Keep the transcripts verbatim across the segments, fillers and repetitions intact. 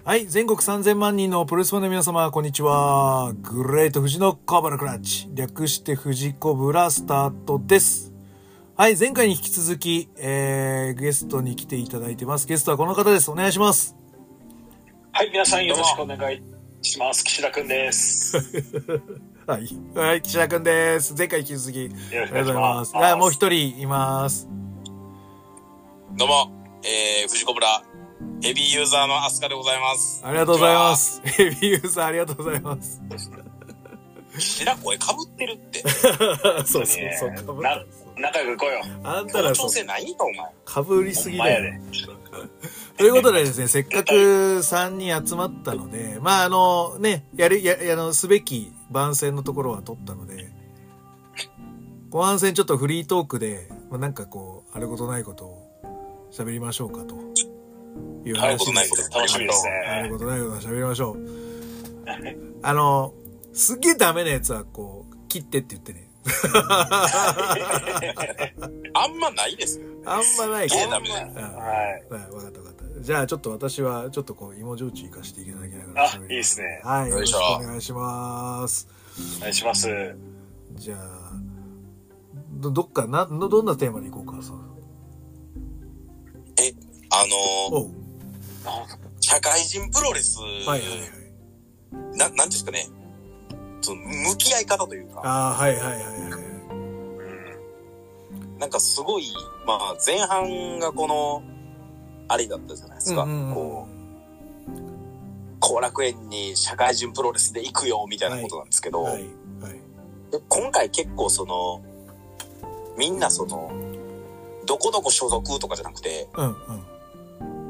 はい、全国さんぜんまん人のプロレスファンの皆様、こんにちは。グレート富士のコブラクラッチ。略して富士コブラスタートです。はい、前回に引き続き、えー、ゲストに来ていただいてます。ゲストはこの方です。お願いします。 はい、皆さんよろしくお願いします。岸田くんです。 はい、はい、岸田くんです。前回引き続き、 よろしくお願いします。 ありがとうございます。はい、もう一人います。 どうも、えー、富士コブラ、ヘビーユーザーのアスカでございます。 ありがとうございます。ヘビーユーザーありがとうございます。 岸田声かぶってるって。 そうそうそう、かぶな仲良く行こうよ。 あんたらそう。調整ないんか、お前。 かぶりすぎだよ。ということでですね、せっかくさんにん集まったので、まああのね、やる、や、あの、すべき番宣のところは取ったので、後半戦ちょっとフリートークで、まあ、なんかこう、あることないことを喋りましょうかという話です。 あることないこと楽しみですね。 あることないこと喋りましょう。あの、すっげえダメなやつはこう、切ってって言ってね。 あんまないですよ。 あんまないけど。 ダメだ。はい。 はい、わかったわかった。じゃあちょっと私はちょっとこう芋焼酎行かしていただきながら。 あ、いいですね。 はい、よろしくお願いします。 お願いします。 じゃあ、ど、どっかな、ど、どんなテーマでいこうか、そう。 え、あのー、 あ社会人プロレス、 はいはいはい。 な、なんですかね。その、向き合い方というか。 ああ、はいはいはいはい。 なんかすごい、まあ、前半がこの、あれだったじゃないですか。うんうんうん、こう、後楽園に社会人プロレスで行くよ、みたいなことなんですけど、はいはいはい、今回結構その、みんなその、どこどこ所属とかじゃなくて、うんうん、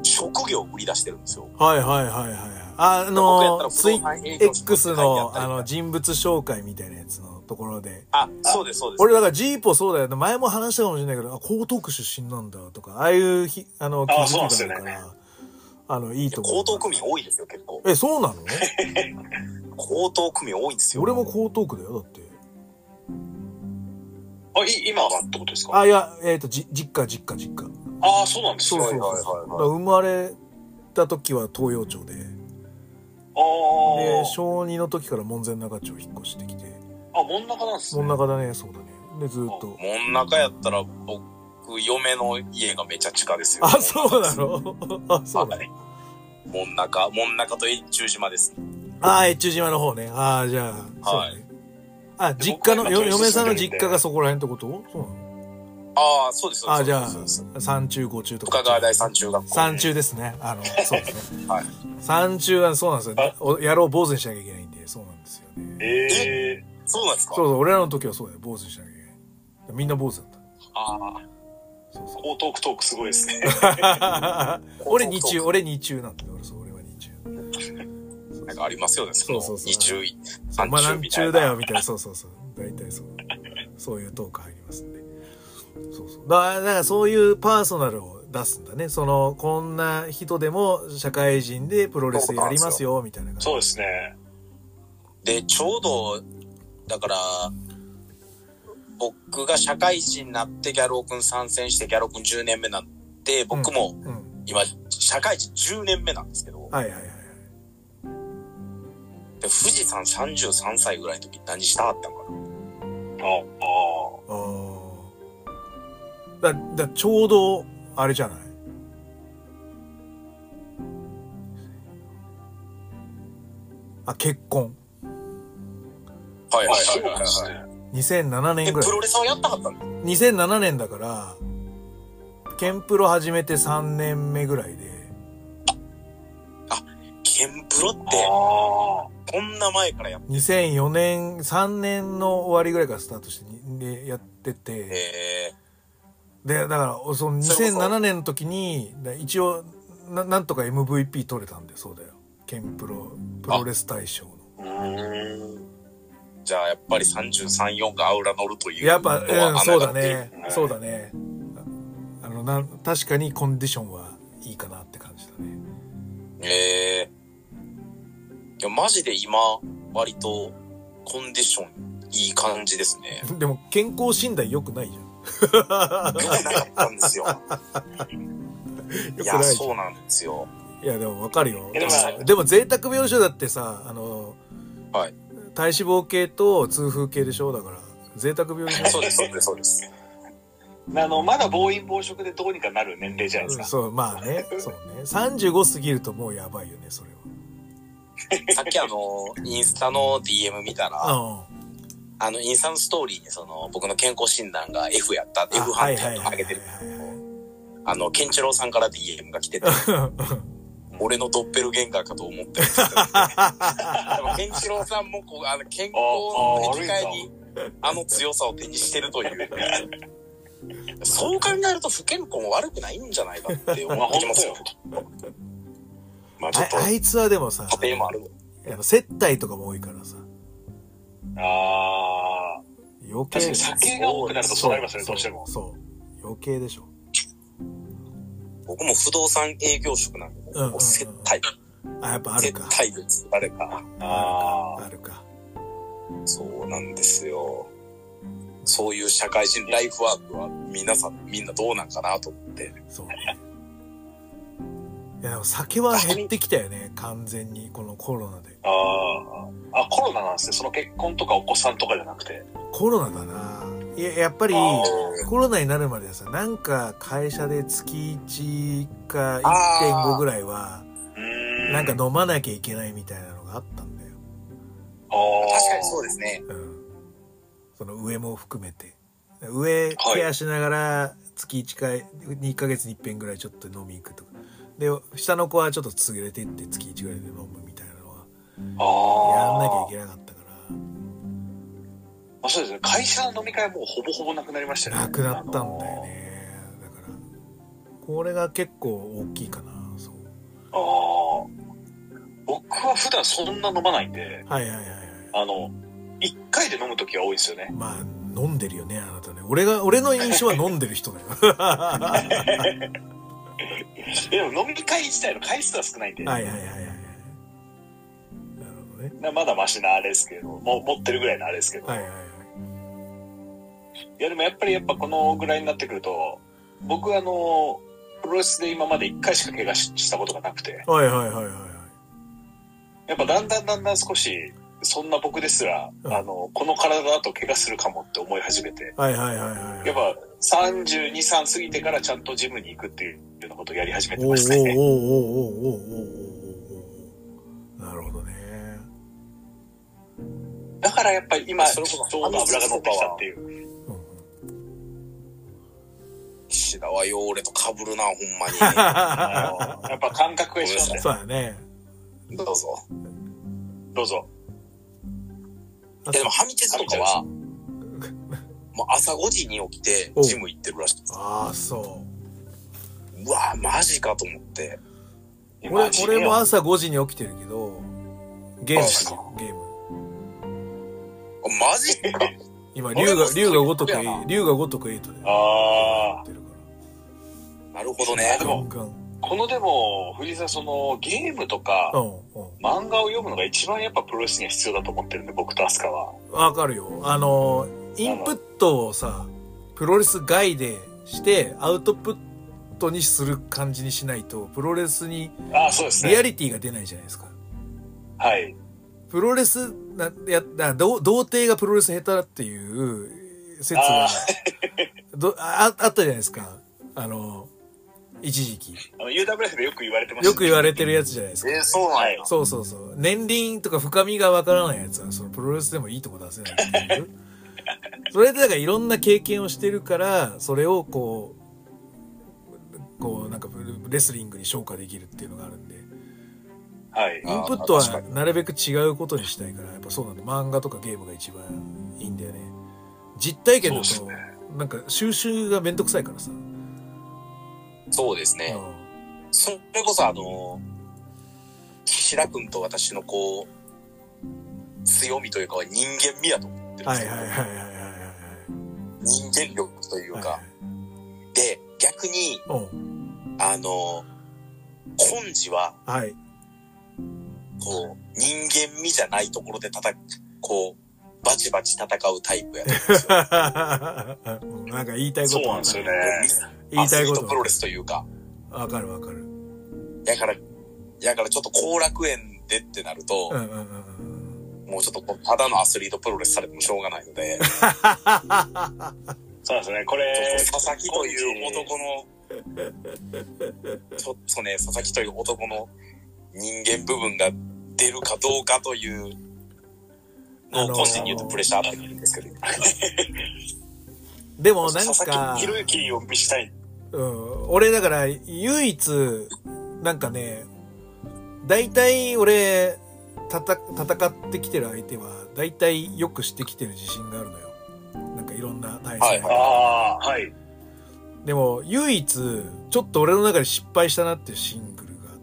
職業を売り出してるんですよ。 はいはいはいはい。あの、ツイ X のあの人物紹介みたいなやつのところで。 あ、そうですそうです。 俺だからジーポそうだよね。前も話したかもしれないけど、あ、江東区出身なんだとか、ああいうひ、あの、気づきがあるから、あの、いいと思う。 江東区民多いですよ、結構。 え、そうなの？ 江東区民多いんですよ。 俺も江東区だよ、だって。 あ、い、今はってことですか？ あ、いや、えっと、じ、実家、実家、実家。 ああ、そうなんですね。そうそうそう。はいはいはい、生まれた時は東洋町で。 ああ。 で、小にの時から門前仲町引っ越してきて。 あ、門中なんですね。門中だね、そうだね。で、ずっと。 門中やったら、僕、嫁の家がめちゃ近ですよ。 あ、そうなの？あ、そうだね。 門中、門中と越中島です。 ああ、越中島の方ね。ああ、じゃあ、はい。あ、実家の、嫁さんの実家がそこら辺ってこと？そうなの？ ああ、そうです。 ああ、じゃあ、三中、五中とか。 深川大三中学校。 三中ですね。あの、そうですね。 はい。 三中はそうなんですよ。野郎坊主にしなきゃいけないんで、そうなんですよね。 ええー、そうなんですか？ そうそう、俺らの時はそうだよ。坊主にしなきゃいけない。みんな坊主だった。 ああ。 そうそう。江東区トークすごいですね。 俺二中、俺二中なんだよ。俺そう、俺は二中。なんかありますよね。そうそうそう。二中、 三中。まあ何中だよ、みたいな。そうそうそう。大体そう。そういうトーク入りますんで。そうそう。だから、だからそういうパーソナルを出すんだね。その、こんな人でも社会人でプロレスやりますよ、みたいな感じ。 そうですね。 で、ちょうど、だから、僕が社会人になってギャロー君参戦してギャロー君じゅうねんめになって、僕も今、社会人じゅうねんめなんですけど。 はいはいはい。 で、富士山さんじゅうさんさいぐらいの時何したはったんかな。 ああ。 ああ。だ、だ、ちょうど、あれじゃない？あ、結婚。 はいはいはいはいはい。 にせんななねんぐらい。 プロレスをやったかったんだ。 にせんななねんだから、ケンプロ始めてさんねんめぐらいで。 あ、ケンプロって、こんな前からやってにせんよねん、さんねんの終わりぐらいからスタートして、で、やってて。 へー。 で、だから、そのにせんななねんの時に、一応な、なんとか エムブイピー 取れたんで、そうだよ。ケンプロ、プロレス大賞の。 じゃあ、やっぱりさんじゅうさん、よんがアウラ乗るという。 やっぱ、うん、そうだね。そうだね。あの、な、確かにコンディションはいいかなって感じだね。 ええー。いや、マジで今、割と、コンディションいい感じですね。 でも、健康診断良くないじゃん。 良くなかったんですよ。いや、そうなんですよ。 いやでもわかるよ。 でもでも贅沢病床だってさ、あの、 はい。 体脂肪系と痛風系でしょ。だから贅沢病床。 そうですそうですそうです。 あのまだ暴飲暴食でどうにかなる年齢じゃないですか。 うん、そうまあね、そうね。さんじゅうご過ぎるともうやばいよねそれは。 さっきあのインスタの ディーエム 見たら、うん、あのインスタのストーリーにその僕の健康診断が F やった F 判定を上げてる。あのケンチロウさんから ディーエム が来てて。俺のドッペルゲンガーかと思ってる。でもケンチロウさんもこうあの健康の生き換えにあの強さを手にしてるという。そう考えると不健康も悪くないんじゃないかって思ってきますよ。 まあちょっと あ, あいつはでもさ、 家庭もある。 やっぱ接待とかも多いからさ。 ああ。 余計。 確かに酒が多くなるとそうなりますね、どうしても。 そう。余計でしょ。 僕も不動産営業職なんで、うんうんうん、接待。 あ、やっぱあるか。 接待です。あれか。 ああ。あるか。 そうなんですよ。そういう社会人ライフワークは皆さん、みんなどうなんかなと思って。 そうね。いや、でも酒は減ってきたよね、完全に、このコロナで。 ああ。あ、コロナなんですね。その結婚とかお子さんとかじゃなくて。 コロナかな。いや、やっぱり、コロナになるまではさ、なんか会社で月いちかいってんごぐらいは、なんか飲まなきゃいけないみたいなのがあったんだよ。 ああ。確かにそうですね。 うん。その上も含めて。上ケアしながら月いちかい、にかげつに一遍ぐらいちょっと飲み行くとか。で、下の子はちょっと続けていって月いちぐらいで飲むみたいなのは、やんなきゃいけなかったから。 あ、そうですね。会社の飲み会はもうほぼほぼなくなりましたよね。 なくなったんだよね。だから、これが結構大きいかな。そう。 ああ。僕は普段そんな飲まないんで。 はいはいはいはい。 あの、一回で飲むときは多いですよね。 まあ、飲んでるよね、あなたね。俺が、俺の印象は飲んでる人だよ。 でも飲み会自体の回数は少ないんで。 はいはいはいはい。なるほどね。 まだマシなあれですけど、もう持ってるぐらいのあれですけど。 はいはいはい。 いやでもやっぱりやっぱこのぐらいになってくると、僕はあの、プロレスで今まで一回しか怪我したことがなくて。 はいはいはいはい。 やっぱだんだんだんだん少し、そんな僕ですら、うん、あの、この体だと怪我するかもって思い始めて。 はいはいはいはい。 やっぱさんじゅうに、さん過ぎてからちゃんとジムに行くっていうようなことをやり始めてましたね。 おーおーおーおーおーおーおー。なるほどね。 だからやっぱり今、ちょうど油が乗ってきたっていう。 岸田はよう俺と被るな、ほんまに。 やっぱ感覚が一緒なんだよ。 そうだね。 どうぞ。 どうぞ。 でも、ハミテツとかは、もう朝ごじに起きて、ジム行ってるらしいです。 ああ、そう。 うわマジかと思って。 俺、俺も朝ごじに起きてるけど、ゲームしてる、ゲーム。 マジか今、竜が、竜が如く、竜が如くエイトで。 ああ。 なるほどね。 でも、このでも、藤井さん、その、ゲームとか、うんうん、漫画を読むのが一番やっぱプロレスには必要だと思ってるんで、僕とアスカは。 わかるよ。あの、インプットをさ、プロレス外でして、アウトプットにする感じにしないと、プロレスに、 ああ、そうですね。 リアリティが出ないじゃないですか。 はい。 プロレス、な、や、童貞がプロレス下手だっていう説が、どあ、あったじゃないですか。あの、一時期。 あの、ユーダブリューエフ でよく言われてました、ね。 よく言われてるやつじゃないですか。 えー、そうなんや。 そうそうそう。年輪とか深みがわからないやつは、そのプロレスでもいいとこ出せないっていう。それでだからいろんな経験をしてるから、それをこう、こうなんかレスリングに昇華できるっていうのがあるんで。 はい。 インプットはなるべく違うことにしたいから、やっぱそうなんだ。漫画とかゲームが一番いいんだよね。実体験だと、ね、なんか収集がめんどくさいからさ。 そうですね。うん、それこそあの、岸田君と私のこう、強みというかは人間味やと思ってるんですよ。はいはいはいはいはい。人間力というか。はいはい、で、逆に、あの、根治は、はい、こう、人間味じゃないところで叩く、こう、バチバチ戦うタイプやと思うんですよ。 なんか言いたいことそうなんですよね。 言いたいこと。 アスリートプロレスというか。 わかるわかる。 だから、 やからちょっと後楽園でってなると、うんうんうん、もうちょっとただのアスリートプロレスされてもしょうがないので。 そうですね、これ。 佐々木という男の、ちょっとね、佐々木という男の人間部分が出るかどうかというのを個人に言うとプレッシャーあってくるんですけど。 でもなんか、 佐々木ひろゆきを見したい。 うん。俺だから唯一、なんかね、大体俺、たた、戦ってきてる相手は、大体よくしてきてる自信があるのよ。なんかいろんな対戦。はい、 ああ、はい。 でも、唯一、ちょっと俺の中で失敗したなっていうシングルがあって、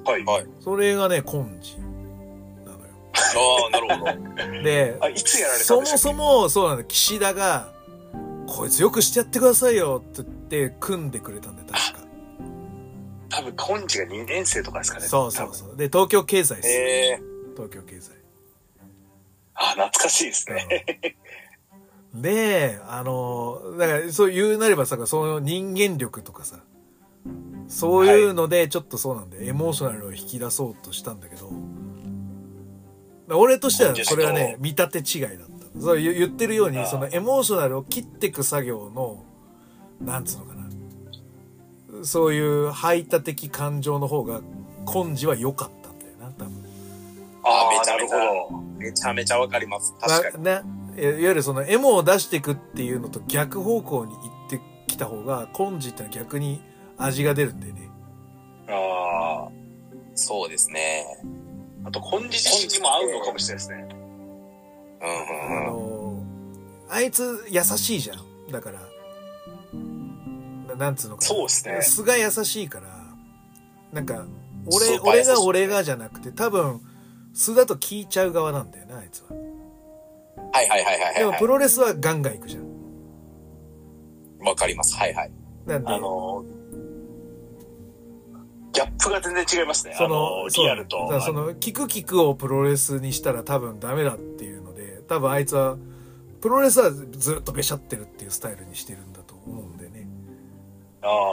はい、はい。 それがね、コンジなのよ。 ああ、なるほど。 で、 あ、いつやられたんですか？ そもそも、そうなんだ、岸田が、こいつよくしてやってくださいよって言って組んでくれたんだよ、確か。 多分、コンジがにねん生とかですかね。 そうそうそう。で、東京経済です。 えー、東京経済。 あ、懐かしいですね。 で、あの、だからそう言うなればさ、その人間力とかさ、そういうのでちょっとそうなんで、エモーショナルを引き出そうとしたんだけど、俺としてはそれはね、見立て違いだった。そう言ってるように、そのエモーショナルを切っていく作業の、なんつうのかな。そういう排他的感情の方が、根治は良かったんだよな、多分。 ああ、めちゃめちゃ、めちゃめちゃわかります。確かに。 ね。いわゆるそのエモを出していくっていうのと逆方向に行ってきた方が、根治ってのは逆に味が出るんだよね。 ああ。 そうですね。 あと、根治自身にも合うのかもしれないですね。 うんうんうん。 あのー、あいつ優しいじゃん。だから、なんつうのかな。 そうですね。 素が優しいから、なんか、俺、俺が俺がじゃなくて、多分、素だと聞いちゃう側なんだよな、あいつは。 はいはいはいはい、はい。 でもプロレスはガンガン行くじゃん。 わかります。はいはい。 なんで、 あの、ギャップが全然違いますね。 その、 リアルと。 そ, その、キクキクをプロレスにしたら多分ダメだっていうので、多分あいつは、プロレスはずっとべしゃってるっていうスタイルにしてるんだと思うんでね。 ああ。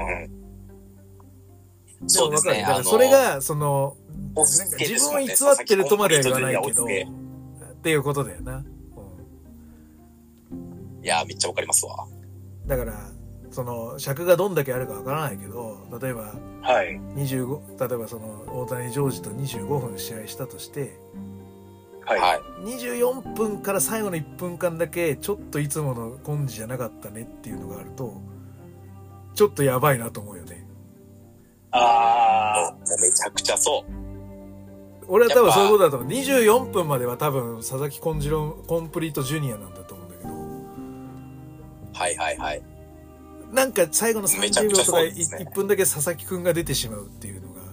そうですね。 だからそれが、その、自分を偽ってるとまでは言わないけど、っていうことだよな。 うん、いや、めっちゃわかりますわ。 だから、その、尺がどんだけあるかわからないけど、例えば、 はい。 にじゅうご、例えばその、大谷ジョージとにじゅうごふん試合したとして、 はい。 にじゅうよんぷんから最後のいっぷんかんだけ、ちょっといつもの根治じゃなかったねっていうのがあると、ちょっとやばいなと思うよね。 ああ。 もうめちゃくちゃそう。 俺は多分そういうことだと思う。にじゅうよんぷんまでは多分、佐々木コンジロン、コンプリートジュニアなんだと思うんだけど。 はいはいはい。 なんか最後のさんじゅうびょうとかいっぷんだけ佐々木くんが出てしまうっていうのが。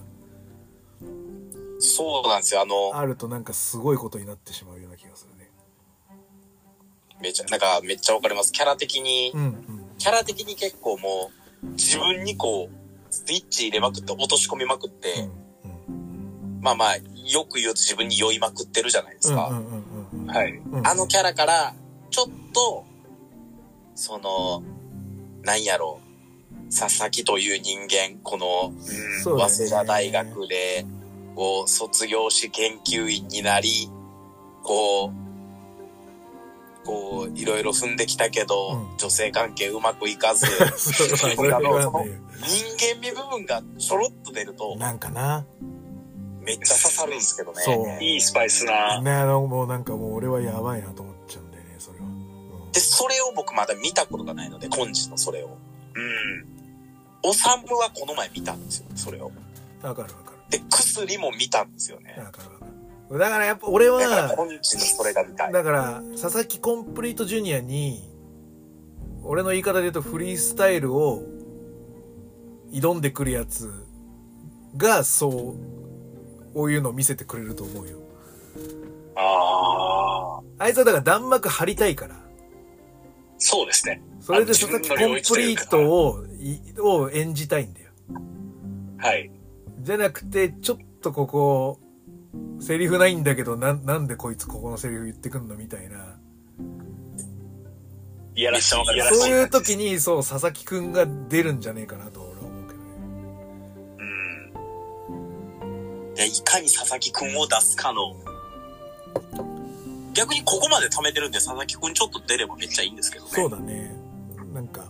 そうなんですよ。あの、 あるとなんかすごいことになってしまうような気がするね。 めちゃ、なんかめっちゃわかります。キャラ的に、 うんうん、 キャラ的に結構もう、自分にこう、スイッチ入れまくって落とし込みまくって、うんうん、まあまあ、よく言うと自分に酔いまくってるじゃないですか。 はい。 あのキャラから、ちょっと、その、なんやろう、佐々木という人間、この、早稲田大学で、こう、卒業し研究員になり、こう、こう、いろいろ踏んできたけど、うん、女性関係うまくいかず、 そうその人間味部分がちょろっと出ると、 なんかな。 めっちゃ刺さるんですけどね。 そう。いいスパイスな。 ね、もうなんかもう俺はやばいなと思っちゃうんだよね、それは。うん、 で、それを僕まだ見たことがないので、根治のそれを。うん。おさむはこの前見たんですよ、それを。 わかるわかる。 で、薬も見たんですよね。 わかるわかる。だからやっぱ俺は、 だから根治のそれが見たい。 だから、佐々木コンプリートジュニアに、俺の言い方で言うとフリースタイルを挑んでくるやつが、そう、こういうのを見せてくれると思うよ。 ああ。あいつはだから弾幕張りたいから。 そうですね。 それで佐々木コンプリートを、を演じたいんだよ。 はい。 じゃなくて、ちょっとここ、セリフないんだけど、な、なんでこいつここのセリフ言ってくんのみたいな。 いやらしい。 そういう時に、そう、佐々木くんが出るんじゃねえかなと俺は思うけどね。 や、いかに佐々木くんを出すかの、逆にここまで貯めてるんで、佐々木くんちょっと出ればめっちゃいいんですけどね。 そうだね。なんか、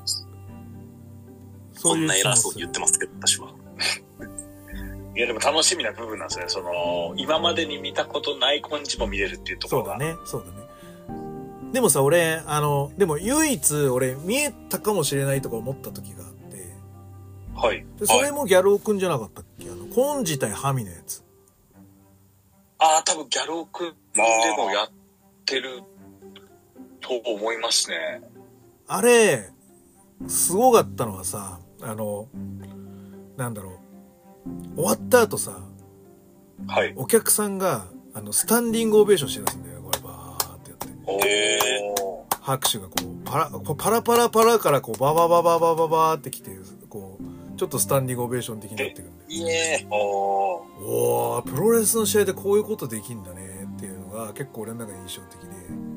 そんな偉そうに言ってますけど、私は。 いや、でも楽しみな部分なんですね。その、今までに見たことない感じも見れるっていうところが。 そうだね、そうだね。でもさ、俺、あの、でも唯一俺見えたかもしれないとか思った時があって。 はい。 でそれもギャルオくんじゃなかったっけ？あの、コン自体ハミのやつ。 ああ、多分ギャルオくんでもやってると思いますね。 あれ、すごかったのはさ、あの、なんだろう。終わった後さ、 はい。 お客さんが、あの、スタンディングオベーションしてるんだよ、これ、バーってやって。 へー。拍手がこう、パラ、パラパラパラからこう、バババババババーってきて、こう、ちょっとスタンディングオベーション的になってくるんだよ。 いいね。 おー。おー、プロレスの試合でこういうことできんだねっていうのが結構俺の中で印象的で。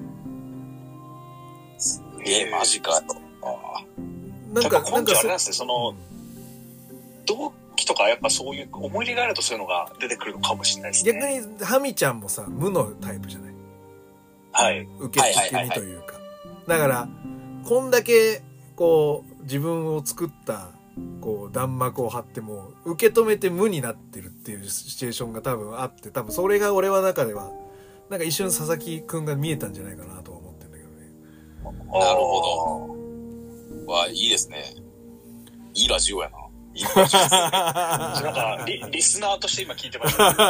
すげえ、マジかよ。 あなんか、なんかあれなんですね、その、うん、同期とかやっぱそういう思い入れがあるとそういうのが出てくるのかもしれないですね。 逆に、ハミちゃんもさ、無のタイプじゃない？ はい。 受け付け身というか。だから、こんだけ、こう、自分を作った、こう、弾幕を張っても、受け止めて無になってるっていうシチュエーションが多分あって、多分それが俺は中では、なんか一瞬佐々木くんが見えたんじゃないかなとは思ってんだけどね。 なるほど。わあ、いいですね。いいラジオやな。いいラジオですね。 なんかリ、リスナーとして今聞いてました、ね。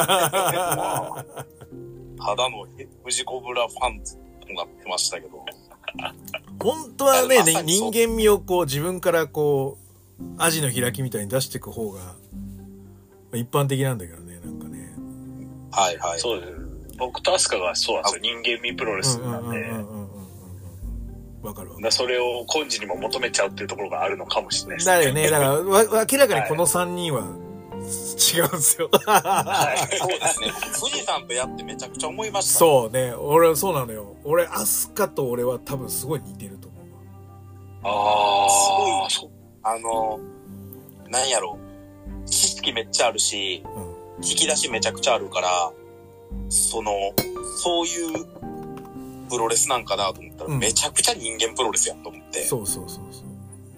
ただのフジコブラファンとなってましたけど。 本当はね、ま、人間味をこう自分からこう、アジの開きみたいに出していく方が、一般的なんだけどね、なんかね。 はいはい。 そうです。僕とアスカがそうなんですよ。人間味プロレスなんで。 わかるわかる。 だそれを根治にも求めちゃうっていうところがあるのかもしれないですね。だよね。だからわ、明らかにこのさんにんは違うんですよ。 はい。そうですね。富士山とやってめちゃくちゃ思いました、ね。 そうね。俺、そうなのよ。俺、アスカと俺は多分すごい似てると思うわ。ああ。すごい。あの、なんやろ。知識めっちゃあるし、うん、引き出しめちゃくちゃあるから、その、そういうプロレスなんかなと思ったら、うん、めちゃくちゃ人間プロレスやと思って。 そうそうそうそう。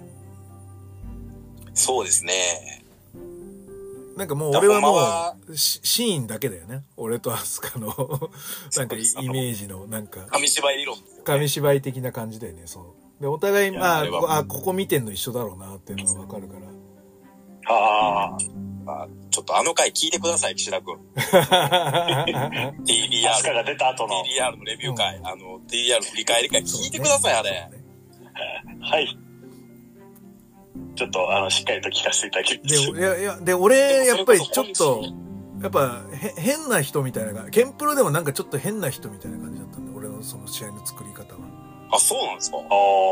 そうですね。 なんかもう俺はもうシーンだけだよね。俺とアスカのなんかイメージのなんか紙芝居理論、ね、 紙芝居的な感じだよね。そうでお互いまああここ見てんの一緒だろうなっていうのがわかるから。 ああ、ちょっとあの回聞いてください岸田君。ティーディーアールアスカが出た後のティーディーアール のレビュー回、うん、あの ティーディーアール 振り返り会聞いてください、ね、あれ。 はい。ちょっと、あの、しっかりと聞かせていただきます。 で、いや、いや、で、俺、やっぱりちょっと、やっぱ、へ、変な人みたいな感じ。ケンプロでもなんかちょっと変な人みたいな感じだったんで、俺のその試合の作り方は。 あ、そうなんですか？あ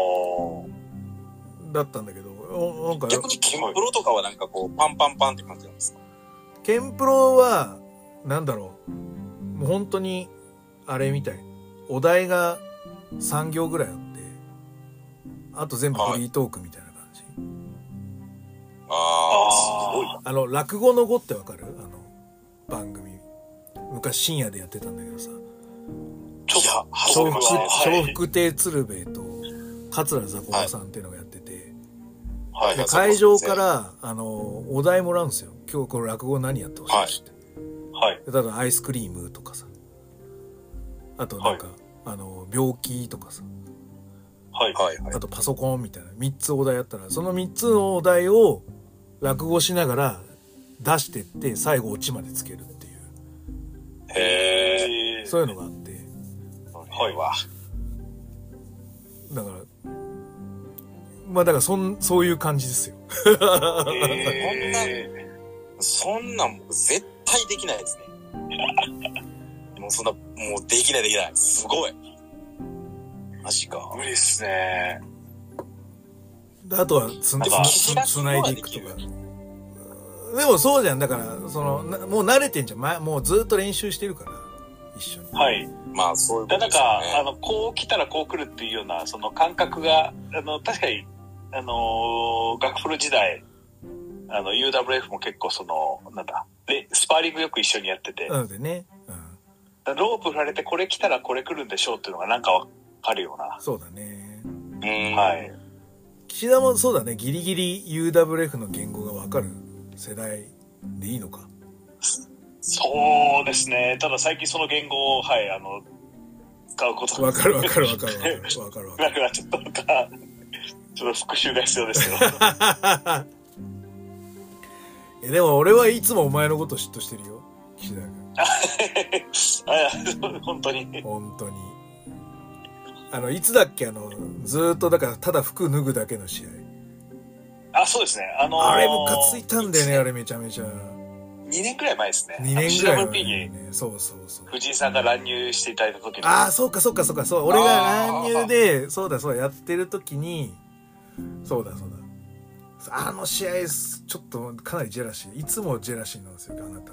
あ。だったんだけど、なんか。 逆にケンプロとかはなんかこう、パンパンパンって感じなんですか？ ケンプロは、なんだろう。もう本当に、あれみたい。お題がさん行ぐらいあって、あと全部フリートークみたいな。はいああ、すごい。 あの、落語の語ってわかる？あの、番組。昔深夜でやってたんだけどさ。 いや、 笑福、笑福亭鶴瓶と、桂座高さんっていうのがやってて、はいはい、会場から、あの、お題もらうんですよ。今日これ落語何やってほしいって。 はい。 例えばアイスクリームとかさ。あとなんか、はい、あの、病気とかさ。 はいはいはい。 あとパソコンみたいなみっつお題やったら、そのみっつのお題を落語しながら出してって最後オチまでつけるっていう。 へー。 そういうのがあって。 はいわ。 だから、まあだからそん、そういう感じですよ。 へー。そんな、そんなんもう絶対できないですね。もうそんな、もうできないできない。すごい。マジか。 無理っすね。 あとはつ、つ、つないでいくとか。でもそうじゃん。だから、その、もう慣れてんじゃん。ま、もうずっと練習してるから、一緒に。 はい。 まあ、そういうことですね。なんか、あの、こう来たらこう来るっていうような、その感覚が、あの、確かに、あのー、学プロ時代、 あの ユーダブリューエフ も結構そのなんだでスパーリングよく一緒にやってて、 なのでね、 うん、ロープ振られてこれ来たらこれ来るんでしょうっていうのがなんかわかるような。 そうだね。 うん、はい。 岸田もそうだね、ギリギリ ユーダブリューエフ の言語がわかる世代でいいのか。 そうですね。ただ最近その言語をはいあの使うことわかるわかるわかるわかるわかるわかる。 だからちょっとなんかちょっと復習が必要ですけど。 えでも俺はいつもお前のこと嫉妬してるよ、岸田君。本当に。 本当に。あのいつだっけ、あのずーっとだからただ服脱ぐだけの試合。あ、そうですね。あのー、 あれムカついたんだよね、あれめちゃめちゃ。 にねんくらい前ですね。 にねんくらい前に、 ね。そうそうそう。 藤井さんが乱入していただいた時に。 ああ、そうかそうかそうか、そう。俺が乱入で、そうだそうだ、やってる時に、そうだそうだ。あの試合、ちょっとかなりジェラシー。いつもジェラシーなんですよ、あなた。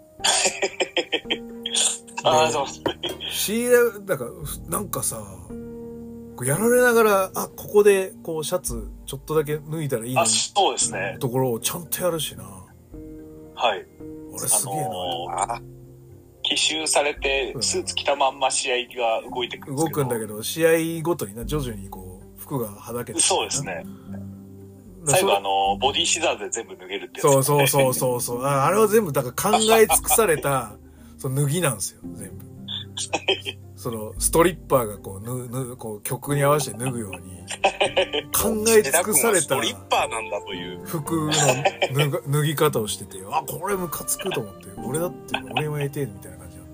ああ、そう。 シーだから、なんかさ、やられながら、あ、ここで、こう、シャツ、ちょっとだけ脱いだらいいのあ、そうですね。 ところをちゃんとやるしな。 はい。 俺すげえな。 あのー、奇襲されて、スーツ着たまんま試合が動いてくるんですけど。 動くんだけど、試合ごとにな、徐々にこう、服がはだけて。 そうですね。最後あの、ボディシザーズで全部脱げるってやつ、 ね。そうそうそうそうそう。あ, あれは全部、だから考え尽くされた、その脱ぎなんですよ、全部。その、ストリッパーがこう、ぬ、ぬ、こう、曲に合わせて脱ぐように、考え尽くされた、ストリッパーなんだという。 服の脱が脱ぎ方をしてて、あ、これムカつくと思って、俺だって、俺もやりてえみたいな感じだった。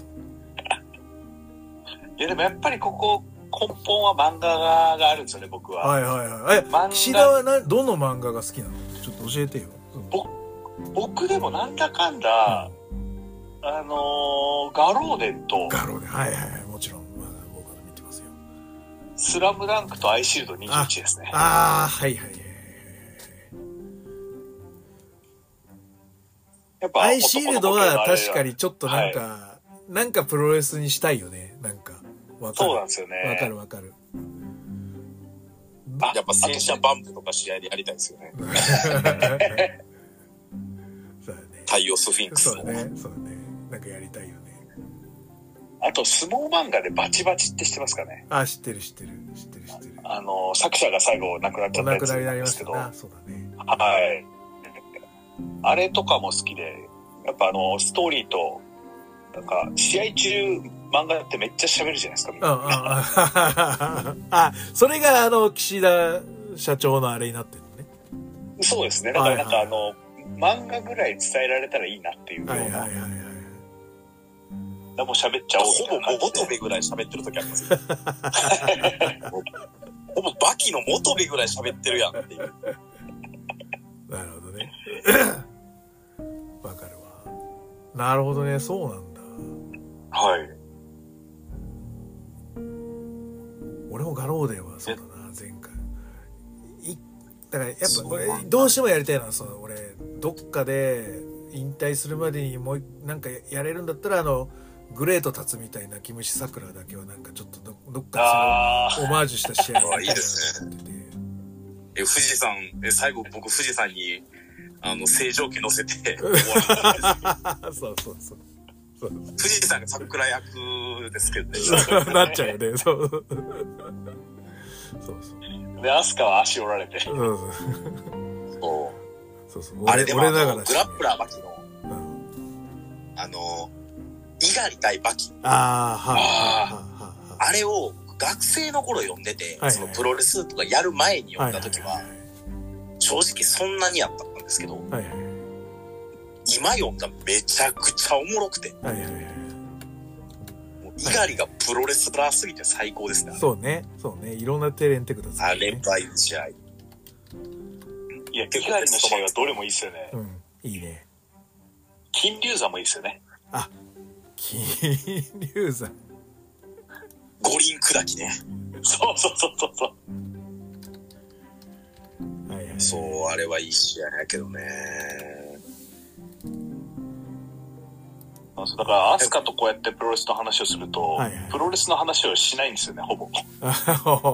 いやでもやっぱりここ、根本は漫画があるんですよね、僕は。 はいはいはい。え、岸田はな、どの漫画が好きなの？ちょっと教えてよ。 ぼ僕でもなんだかんだ、うん、あのー、ガローデンと、 ガローデン、はいはいはい、もちろん、まあ、僕は見てますよ。 スラムダンクとアイシールドにじゅういちですね。 ああ、はいはいはい。 やっぱアイシールドは確かにちょっとなんか、はい、なんかプロレスにしたいよね、なんか。わかる。 そうなんですよね。 わかるわかる。 やっぱ戦車バンプとか試合でやりたいですよね。 そうだね。 太陽スフィンクスそうだね。そうだね。なんかやりたいよね。 あと相撲漫画でバチバチって知ってますかね？ あ、知ってる知ってる知ってる知ってる。 あの作者が最後亡くなっちゃったやつなんですけど。 そうだね。 はい。あれとかも好きで、やっぱあのストーリーとなんか試合中漫画ってめっちゃ喋るじゃないですか。みんな。うんうんうん、 あ、それがあの岸田社長のあれになってるのね。 そうですね。だからなんかあの、はいはい、漫画ぐらい伝えられたらいいなっていうような。はいはいはいはい。もう喋っちゃおうみたいな感じで。 ほぼ元部ぐらい喋ってる時ありますよ。ほぼバキの元部ぐらい喋ってるやんっていう。 なるほどね。わかるわ。なるほどね、そうなんだ。 はい。 俺もガローデンはそうだな、前回。いだからやっぱ俺どうしてもやりたいのは、その俺どっかで引退するまでにもうなんかやれるんだったら、あのグレート立つみたいなキムシ桜だけはなんかちょっと ど, どっかそのオマージュした試合がいいですね。え、富士山、え、最後僕富士山にあの正常期乗せて終わるんですよ。そうそうそう。富士山が桜役ですけどね。 なっちゃうよね。そう。そうそう。で、アスカは足折られて。そうそう。 そうそう。あれでもあのグラップラーバキの、うん、あの、猪狩対バキ。 ああ、はい。 あれを学生の頃読んでて、はいはい、そのプロレスとかやる前に読んだ時は、正直そんなにやったんですけど、はいはい、今読んだめちゃくちゃおもろくて、はいはいはい、もう猪狩がプロレスラーすぎて最高ですね。 そうね、そうね、いろんな手練テクだった、ね。 あれはいい試合。 いや、猪狩の試合はどれもいいですよね。 うん、いいね。 金龍山もいいですよね。 あ、金龍山。 五輪砕きね。 そうそうそうそうそう。 はいはい、そう、あれはいい試合やけどね。 だから、アスカとこうやってプロレスの話をすると、はいはい、プロレスの話をしないんですよね、ほぼ。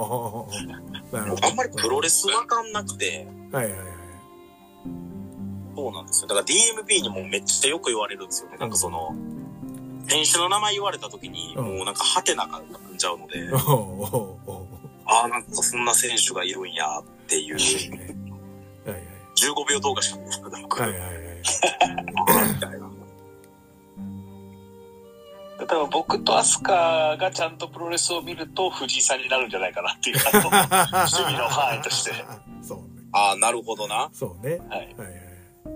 あんまりプロレスわかんなくて、はいはいはい、 そうなんですよ。だから ディーエムピー にもめっちゃよく言われるんですよね。なんかその、選手の名前言われた時に、もうなんかハテナが浮んじゃうので、ああ、なんかそんな選手がいるんやっていう、じゅうごびょう動画しか見なくなく、はいはいはい。みたいな。 多分僕とアスカがちゃんとプロレスを見ると藤井さんになるんじゃないかなっていうあの趣味の範囲として。 そうね。 ああ、なるほどな。 そうね。 はい。はいはい、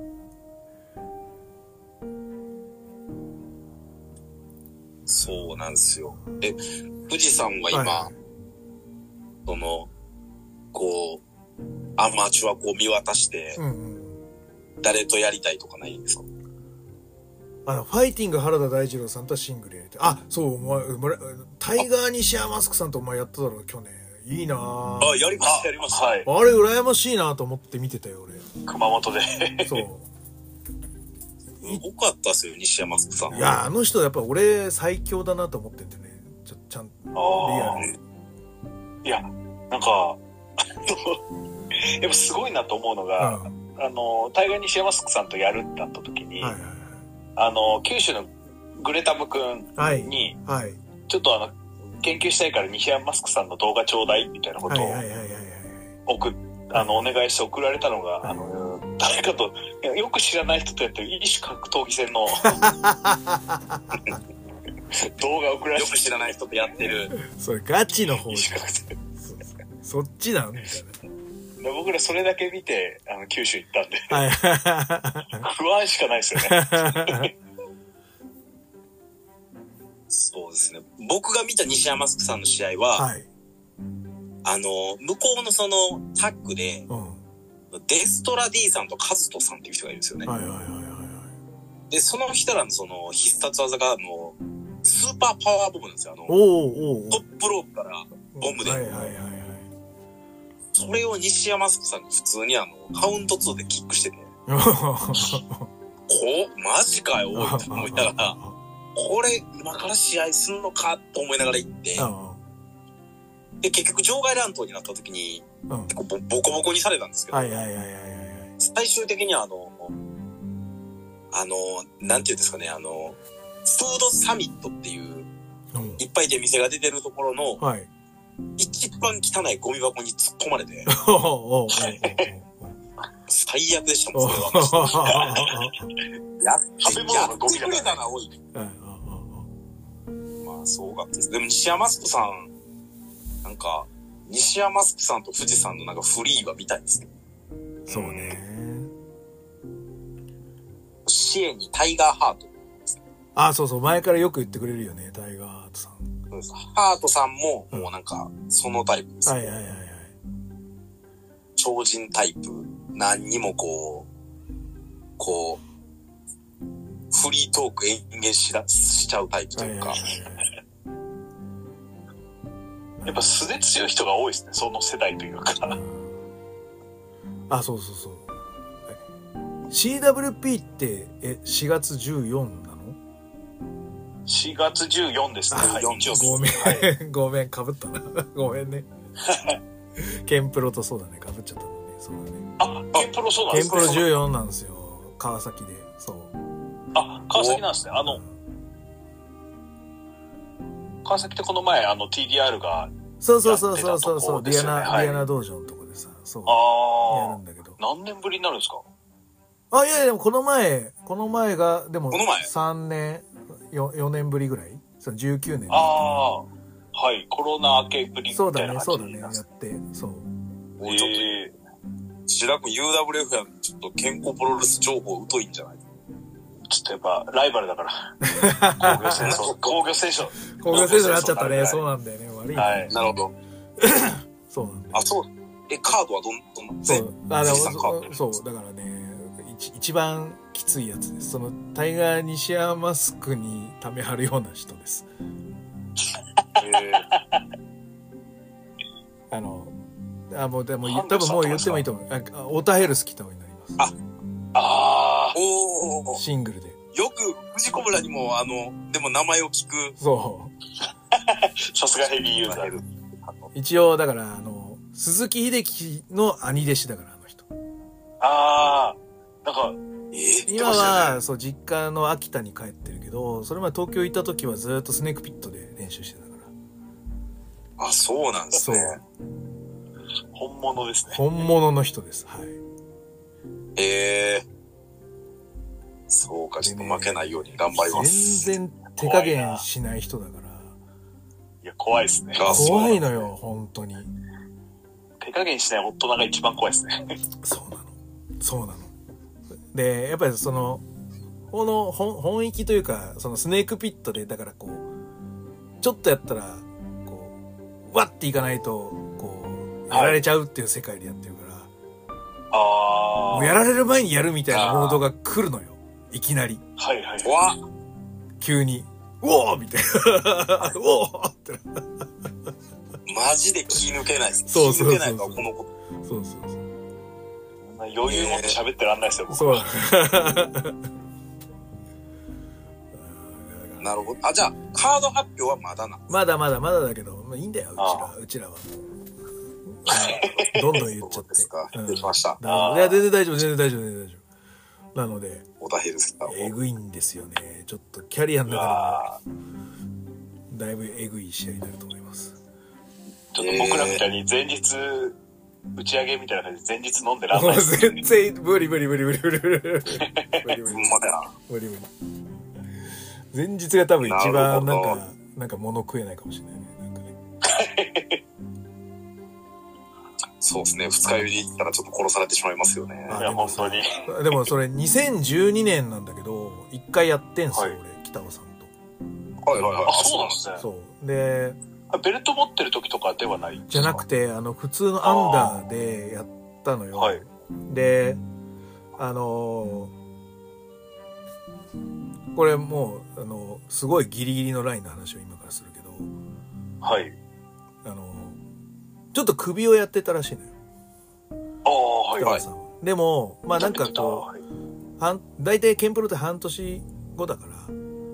そうなんですよ。え、藤井さんは今、はい、その、こう、アマチュアこう見渡して、うんうん、誰とやりたいとかないんですか？ あの、ファイティング原田大二郎さんとはシングルやりたい。あ、そう、お前、タイガー西山マスクさんとお前やっただろ、去年。いいなぁ。 あ、やりました、やりました。 はい。あれ、羨ましいなと思って見てたよ、俺。 熊本で。 そう。 よかったっすよ、西山マスクさん。 いや、あの人、やっぱ俺、最強だなと思っててね。ちょ、ちゃんと、リアル。 いや、なんか、やっぱすごいなと思うのが、うん、あの、タイガー西山マスクさんとやるってなった時に、はいはいはい、あの、九州のグレタムくんに、はいはい、ちょっとあの、研究したいから西山マスクさんの動画ちょうだいみたいなことを送っ、あの、お願いして送られたのが、はい、あの、誰かと、よく知らない人とやってる異種格闘技戦の動画を送られて、 よく知らない人とやってる。 それガチの方じゃん。そっちなんみたいな。 僕らそれだけ見て、あの、九州行ったんで。不安しかないですよね。 そうですね。僕が見た西山マスクさんの試合は、はい、あの、向こうのそのタッグで、うん、デストラ D さんとカズトさんっていう人がいるんですよね。はいはいはいはい。で、その人らのその必殺技が、もう、スーパーパワーボムなんですよ。あの、おーおートップロープからボムで。はいはいはいはい。それを西山マスクさんが普通にあの、カウントツーでキックしてて。こう、マジかよ、おいって思いながら、これ、今から試合すんのかと思いながら行って、で、結局場外乱闘になった時に、結構 ボ, ボコボコにされたんですけど、はいはいはいはいはい、最終的にあの、あの、なんていうんですかね、あの、フードサミットっていう、うん、いっぱい出店が出てるところの、はい、一番汚いゴミ箱に突っ込まれて、最悪でしたもん、それは。やってやってくれたな、おい。まあ、そうかったです。でも、西山マスクさん、なんか、西山マスクさんと富士山のなんかフリーは見たいですね。 そうね。 支援にタイガーハート。 あ、そうそう、前からよく言ってくれるよね、タイガーハートさん。 そうです。ハートさんも、もうなんか、そのタイプです、ね。はいはいはいはい。超人タイプ。何にもこう、こう、フリートーク延々しだしちゃうタイプというか。はいはいはいはい、 やっぱ素で強い人が多いですね、その世代というか。 あ、そうそうそう。シーダブリューピー って、え、しがつじゅうよっかなの？ しがつじゅうよっかですね。はい、 ごめん、はい、ごめん、被ったな。ごめんね。ケンプロとそうだね、被っちゃったのね。そうだね。 あ、ケンプロそうなんですか？ ケンプロじゅうよっかなんですよ。川崎で。そう。 あ、川崎なんですね。あの、川崎ってこの前、あの ティーディーアール が、 そうそうそうそうそうそう、ディアナ、はい、ディアナ道場のとこでさ、そう。ああ。やるんだけど。 何年ぶりになるんですか？ あ、いやいや、でもこの前、この前が、でも、さんねん、よ、よねんぶりぐらい？そのじゅうきゅうねん。 ああ。はい、コロナ明けぶりみたいな感じ。 そうだね、そうだね、やって、そう。 もうちょっと、白く ユーダブリューエフ やのちょっと健康プロレス情報疎いんじゃない？ ちょっとやっぱ、ライバルだから。工業戦争。工業戦争。 工業戦争になっちゃったね。そうなんだよね。悪いね。 はい。なるほど。 そうなんだよ。 あ、そう。え、カードはどん、どんな？ そう。あ、でも、そう。だからね、一番きついやつです。その、タイガー西山マスクにためはるような人です。えー、あの、あ、もう、でも、多分もう言ってもいいと思う。あ、オタヘルス来た方になります。 あ、ああ。おシングルで。 よく、藤子村にも、あの、でも名前を聞く。 そう。 さすがヘビーユーザー。 一応、だから、あの、鈴木秀樹の兄弟子だから、あの人。 ああ。なんか、 ー、 今は、そう、実家の秋田に帰ってるけど、それまで東京行った時はずっとスネークピットで練習してたから。 あ、そうなんですね。 本物ですね。 本物の人です。はい。 ええー。そうか、ちょっと負けないように頑張ります。 全然手加減しない人だから。 いや、怖いですね。 怖いのよ、本当に。 手加減しない大人が一番怖いですね。 そうなの。そうなの。で、やっぱりその、この本、本域というか、そのスネークピットで、だからこう、ちょっとやったら、こう、わっていかないと、こう、やられちゃうっていう世界でやってるから、 ああ。 もうやられる前にやるみたいなモードが来るのよ。いきなり。 はいはい。 わ急に、うおーみたいな。うおーって。 マジで気抜けないです。 そうそうそうそう。 気抜けないから、この子。 そうそうそう。 余裕持って喋ってらんないですよ、僕そうは。 だ。 なるほど。あ、じゃあ、カード発表はまだなんですか？ まだまだまだだけど、まあいいんだよ、うちら、うちらはもう。どんどん言っちゃって。 ですか。 うん、 できました。 いや、全然大丈夫、全然大丈夫、全然大丈夫。なので、 オタヘルスキー。 えぐいんですよね。ちょっとキャリアの中でも、だいぶえぐい試合になると思います。 ちょっと僕らみたいに前日、打ち上げみたいな感じで前日飲んでらんないですよね。全然無理無理無理無理無理無理無理無理無理無理無理。前日が多分一番なんかなんか物食えないかもしれないね。なんかね。 そうですね。二日酔いで行ったらちょっと殺されてしまいますよね。 いや本当に。 でもそれにせんじゅうにねんなんだけど一回やってんすよ、はい、俺北尾さんと。 はいはいはい。 あ、そうなんですね。 そうで。 ベルト持ってる時とかではないじゃなくて、あの、普通のアンダーでやったのよ。 はい、 で、あのー、これもう、あの、すごいギリギリのラインの話を今からするけど、 はい。 あの、ちょっと首をやってたらしいのよ。 ああ、はいはい。 でも、まあなんかこう、はい、大体ケンプロって半年後だから、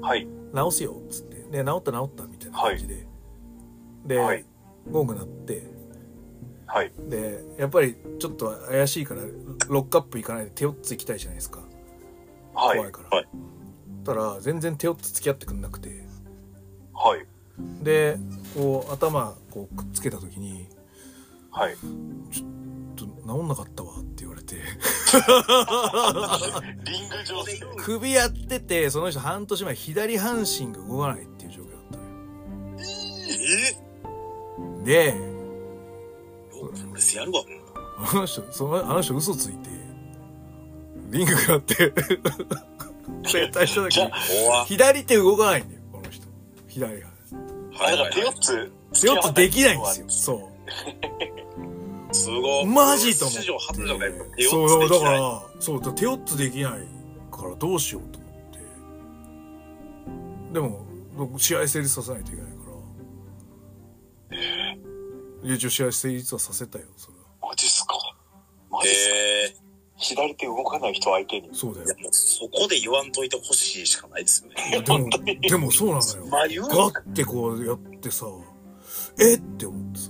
はい。 直すよ、つって。ね、直った直った、みたいな感じで。はいで、はい、ゴングなって、 はい、 でやっぱりちょっと怪しいからロックアップ行かないで手オッツ行きたいじゃないですか、 はい、 怖いから、はい、たら全然手オッツ付き合ってくんなくて、 はい、 でこう頭こうくっつけた時に、 はい、 ちょっと治んなかったわって言われてリング上で首やっててその人半年前左半身が動かないっていう状況だったのよ。 えで、 俺せやるわ。 あの人、その、あの人嘘ついて、リングがあって、整体した時に、左手動かないんだよ、この人。左が。 あ、だから手四つ、 手四つできないんですよ。そう。 すごい。 マジと思って。 史上初じゃないか。 そう、だから、そう、手四つできないからどうしようと思って。でも、試合成立させないといけないから。 えー、一応試合成立はさせたよ、それは。マジっすか。マジっすか。えー、左手動かない人相手に。 そうだよ。 いや、もうそこで言わんといてほしいしかないですよね。 でも、でもそうなのよ。ガッてこうやってさ、えって思ってさ。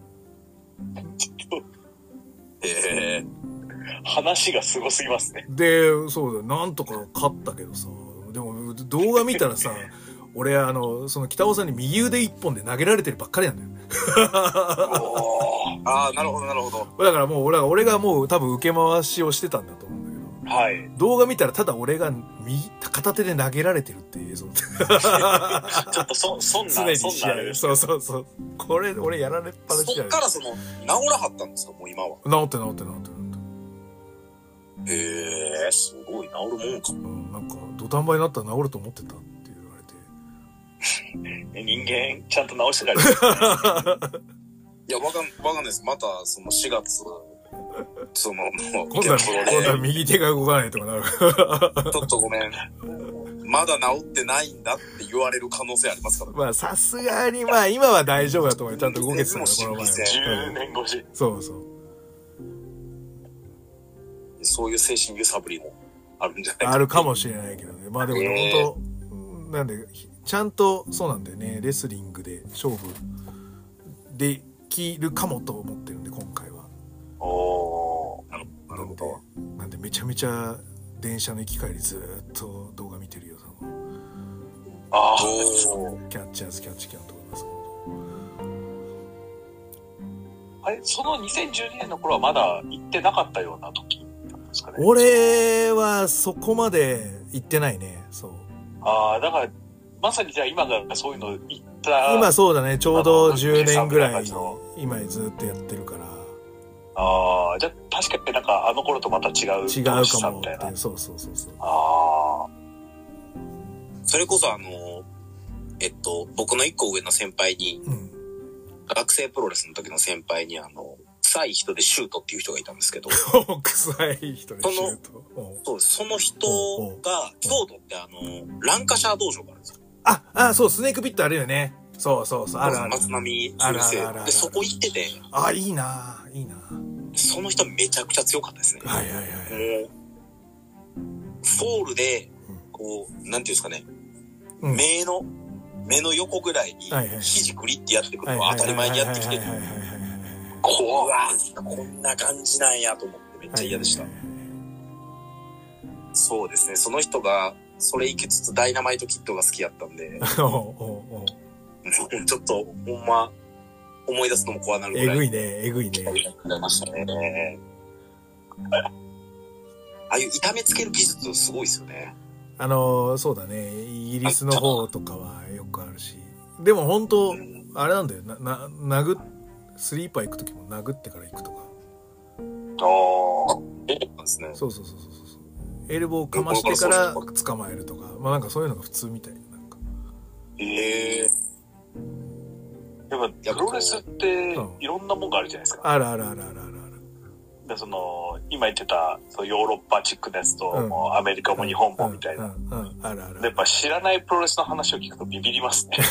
えー、 話がすごすぎますね。 で、そうだよ。なんとか勝ったけどさ。でも動画見たらさ、俺あの、その北尾さんに右腕一本で投げられてるばっかりなんだよ。 ああ、なるほど、なるほど。 だからもう俺が、俺がもう多分受け回しをしてたんだと思うんだけど。 はい。 動画見たらただ俺が右、片手で投げられてるっていう映像。ちょっとそ、そんな、 常に試合。そうそうそう。これ、俺やられっぱなしじゃない。 そっからその、治らはったんですか、もう今は。 治って治って治って治って。 へえ、すごい、治るもんか。 うん、なんか、土壇場になったら治ると思ってた。 人間、ちゃんと直してからいや、わかん、わかんないです。また、そのしがつ、その、 今度は、今度は右手が動かないとかなる。 ちょっとごめん。まだ治ってないんだって言われる可能性ありますからね。 まあ、さすがに、まあ、今は大丈夫だと思う。ちゃんと動けてたから、この前。 じゅうねん越し。 そうそう。 そういう精神揺さぶりもあるんじゃないか。 あるかもしれないけどね。まあでも、本当なんで、ちゃんとそうなんだよね。レスリングで勝負できるかもと思ってるんで、今回は。 おー、 なるほど。 なんでめちゃめちゃ電車の行き帰りずーっと動画見てるよ。 ああ、 キャッチャーズキャッチキャンと思います。 あれ、そのにせんじゅうにねんの頃はまだ行ってなかったような時なんですかね。 俺はそこまで行ってないね。そう。 ああ、だからまさにじゃあ今がそういうの行った。 今そうだね。ちょうどじゅうねんぐらい今ずっとやってるから。 ああ、じゃあ確かになんかあの頃とまた違う。 違うかもって。そうそうそうそう。 ああ。 それこそあの、えっと、僕の一個上の先輩に、うん、学生プロレスの時の先輩にあの、臭い人でシュートっていう人がいたんですけど。 臭い人でシュート。 そうです。その人が、京都ってあの、ランカシャー道場があるんですよ。 あ、あ、そう、スネークピットあるよね。そうそうそう、あるある。 松並先生。で、そこ行ってて。 あ、いいな、いいな。 その人めちゃくちゃ強かったですね。 はいはいはい。 もう、フォールで、こう、なんていうんですかね。うん、目の、目の横ぐらいに、肘グリってやってくるのは当たり前にやってきてる。怖わ、こんな感じなんやと思ってめっちゃ嫌でした。そうですね、その人が、それ行きつつダイナマイトキッドが好きやったんで、ちょっと、ほんま、思い出すのも怖なるぐらい。 えぐいね、えぐいね。 ありましたね。ああいう痛めつける技術すごいですよね。 あの、そうだね。イギリスの方とかはよくあるし。でも本当、うん、あれなんだよ。な、な、殴っ、スリーパー行くときも殴ってから行くとか。 ああ。え、なんですね。 そうそうそうそうそう。エルボーかましてから捕まえるとか。まあなんかそういうのが普通みたい。なんか。 へえ。やっぱプロレスっていろんなもんがあるじゃないですか。 あるあるあるあるあるある。 でその今言ってたそのヨーロッパチックなやつと、うん、もうアメリカも日本もみたいな。 うんうんうん、あるある。 やっぱ知らないプロレスの話を聞くとビビりますね。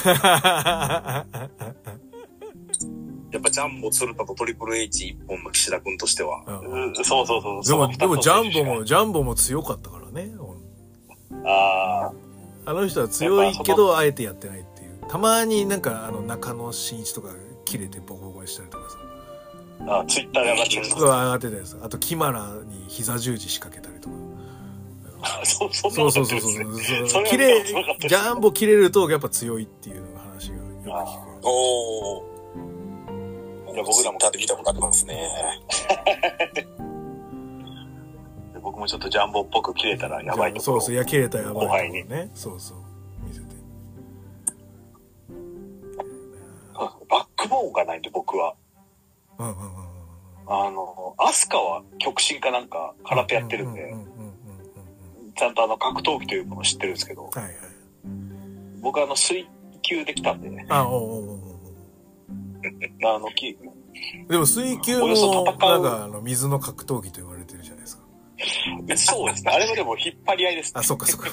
やっぱジャンボ鶴田とトリプル H 一本の岸田君としては、 うん、そうそうそう。 でもでもジャンボもジャンボも強かったからね。 ああ。あの人は強いけどあえてやってないっていう。たまになんかあの中野真一とか切れてボコボコにしたりとかさ。 あ、ツイッターで上がってるんですか。 上がってたやつ。あとキマラに膝十字仕掛けたりとか。 そうそうそうそうそうそうそう。切れジャンボ切れるとやっぱ強いっていうのが話がよく聞く。 おお。僕らも見たことありますね。 僕もちょっとジャンボっぽく切れたらやばいところ。 そうそう、いや切れたらやばいところね。そうそう。見せて。 バックボーンがないんで僕は。うんうんうん、あの、アスカは極真かなんか空手やってるんで、ちゃんとあの格闘技というものを知ってるんですけど、はいはい、僕はあの水球できたんでね。あおうおうおうあのきでも水球もなんかあの水の格闘技と言われてるじゃないですか。 そうですね。あれもでも引っ張り合いです、ね。 あ、そっかそっか。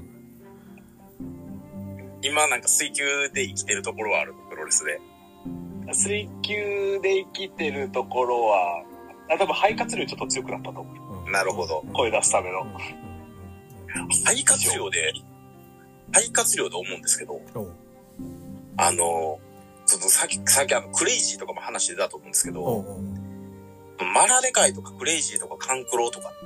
今なんか水球で生きてるところはあるプロレスで。 水球で生きてるところは、あ、多分肺活量ちょっと強くなったと思う。 なるほど。 声出すための。 肺活量で、肺活量で思うんですけど、あの、ちょっとさっき、さっきあの、クレイジーとかも話してたと思うんですけど、マラデカイとかクレイジーとかカンクローとかって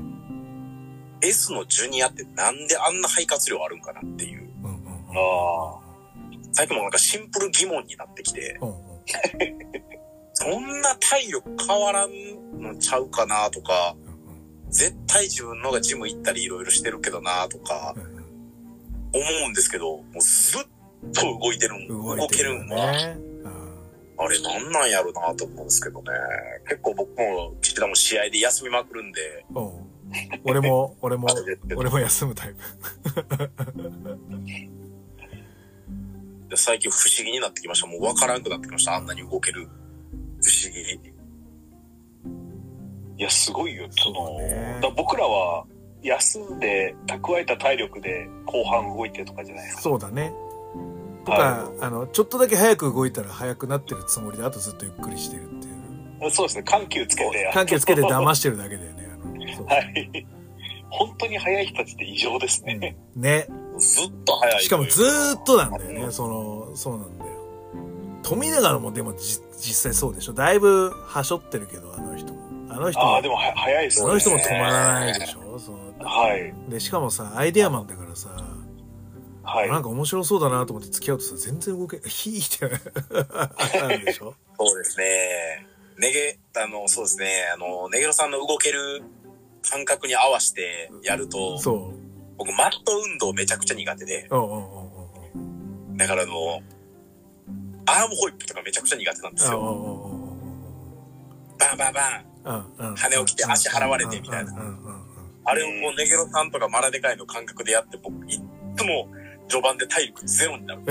、S のジュニアってなんであんな肺活量あるんかなっていう。ああ。最近もなんかシンプル疑問になってきて、そんな体力変わらんのちゃうかなとか、絶対自分のがジム行ったりいろいろしてるけどなとか、思うんですけど、もうずっと動いてるん、動けるんは、あれなんなんやろなと思うんですけどね。結構僕も岸田も試合で休みまくるんで、 俺も、俺も、俺も休むタイプ。 最近不思議になってきました。もう分からんくなってきました。あんなに動ける。不思議。 いや、すごいよ。その、だ僕らは休んで蓄えた体力で後半動いてるとかじゃないですか。 そうだね。とか、あの、ちょっとだけ早く動いたら早くなってるつもりで、あとずっとゆっくりしてるっていう。 そうですね。緩急つけて。 緩急つけて騙してるだけだよね。あのそうはい。本当に速い人たちって異常ですね。 うん、ね。 ずっと速い。 しかもずーっとなんだよね。その、そうなんだよ。富永もでもじ実際そうでしょ。だいぶはしょってるけど、あの人も。あの人も。 ああ、でも速いですね。 あの人も止まらないでしょ。そのはい。 で、しかもさ、アイデアマンだからさ、はい。なんか面白そうだなと思って付き合うとさ、全然動け、ヒーってなるでしょ。 そうですね。ネゲ、あの、そうですね。あの、ネゲロさんの動ける感覚に合わせてやると、そう。僕、マット運動めちゃくちゃ苦手で。おうおうおうおう。だからあの、アームホイップとかめちゃくちゃ苦手なんですよ。おうおうおう。バンバンバン。うんうん、羽を着て足払われてみたいな。あれをこう、ネゲロさんとかマラデカイの感覚でやって、僕、いっつも序盤で体力ゼロになる。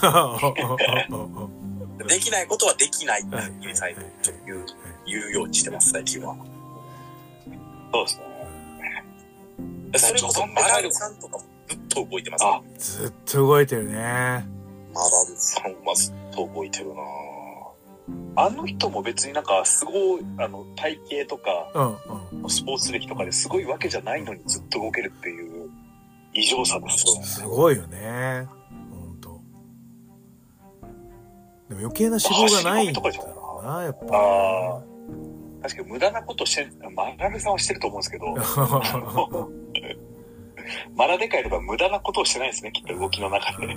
できないことはできないっていう、最後、ちょっと言う、言うようにしてます、最近は。 そうですね。 それこそ、マラデさんとかもずっと動いてます、 ね。ずっと動いてるね。 マラデさんはずっと動いてるなあの人も別になんかすごいあの体型とか、うんうん、スポーツ歴とかですごいわけじゃないのにずっと動けるっていう異常さですよね。 すごいよね。本当。でも余計な脂肪がないんだろうな、やっぱ。ああ。 確かに無駄なことして、マラデさんはしてると思うんですけど、マラデカイとか無駄なことをしてないですね、きっと動きの中で。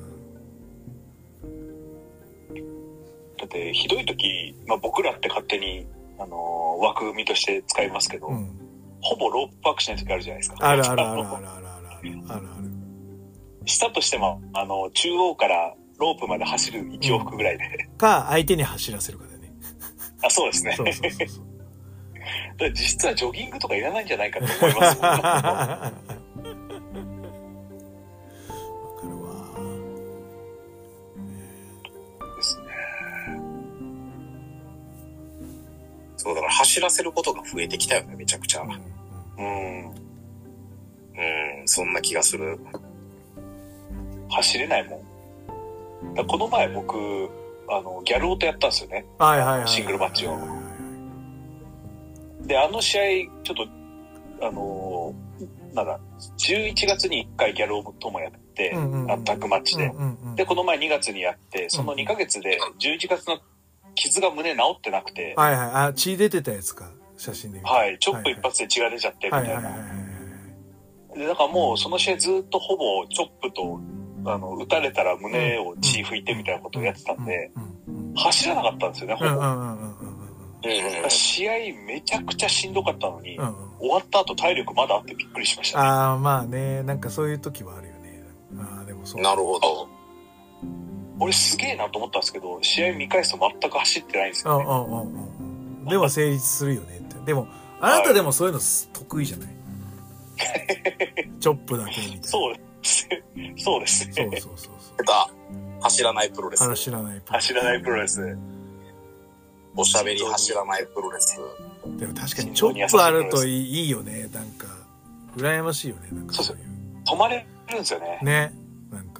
だってひどい時、まあ、僕らって勝手に、あのー、枠組みとして使いますけど、うん、ほぼロープワークしない時あるじゃないですか。 あるあるあるあるあるあるあるある。 したとしても、あの中央からロープまで走るいち往復ぐらいで、 うん、か相手に走らせるかでね。 あ、そうですね。そうそうそうそう。だから実質はジョギングとかいらないんじゃないかと思いますもん。わかるわ。ですね。 そうだから走らせることが増えてきたよね、めちゃくちゃ。うん。うん、うん、そんな気がする。 走れないもん。だこの前僕、あの、ギャルオートやったんですよね。 はいはいはい。 シングルマッチを。で、あの試合、ちょっと、あのー、なんだ、じゅういちがつにいっかいギャルオートもやって、うんうんうん、アタックマッチで、うんうんうん。で、この前にがつにやって、そのにかげつでじゅういちがつの傷が胸治ってなくて。 はいはい。あ、血出てたやつか。写真で見て。 はい。チョップ一発で血が出ちゃって、みたいな。はいはいはいはい、で、だからもうその試合ずっとほぼチョップと、あの、打たれたら胸を血拭いてみたいなことをやってたんで、走らなかったんですよね、ほぼ。うんうんうんうん、試合めちゃくちゃしんどかったのに、うんうん、終わった後体力まだあってびっくりしましたね。 ああ、まあね、なんかそういう時はあるよね。ああ、でもそう。 なるほど。 俺すげえなと思ったんですけど、試合見返すと全く走ってないんですよね。うんうんうんうん。でも成立するよねって。でも、あなたでもそういうの得意じゃない、はい、チョップだけみたいな。 そうです。そうですね。 そうそうそうそう。 走らないプロレス。 走らないプロレス。 走らないプロレス。 おしゃべり走らないプロレス。 でも確かにチョップあるといいよね。なんか、羨ましいよね。なんかそうそう。止まれるんですよね。 ね。なんか。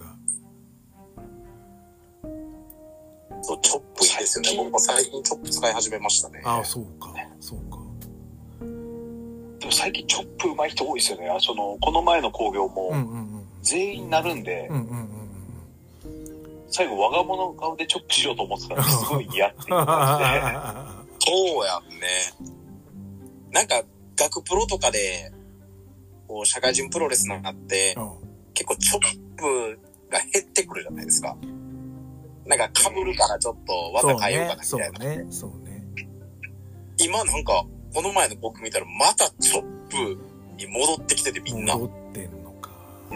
そう、チョップいいですよね。僕も最近チョップ使い始めましたね。 ああ、そうか。そうか。 でも最近チョップ上手い人多いですよね。その、この前の興行も、全員なるんで、うんうんうん、最後我が物顔でチョップしようと思ってたらすごい嫌っていう感じで。そうやんね。なんか、学プロとかで、こう、社会人プロレスになって、うん、結構チョップが減ってくるじゃないですか。なんか被るからちょっと技変えようかなみたいな。 そうね、そうね。 今なんか、この前の僕見たらまたチョップに戻ってきててみんな。 戻ってんのか。 うん。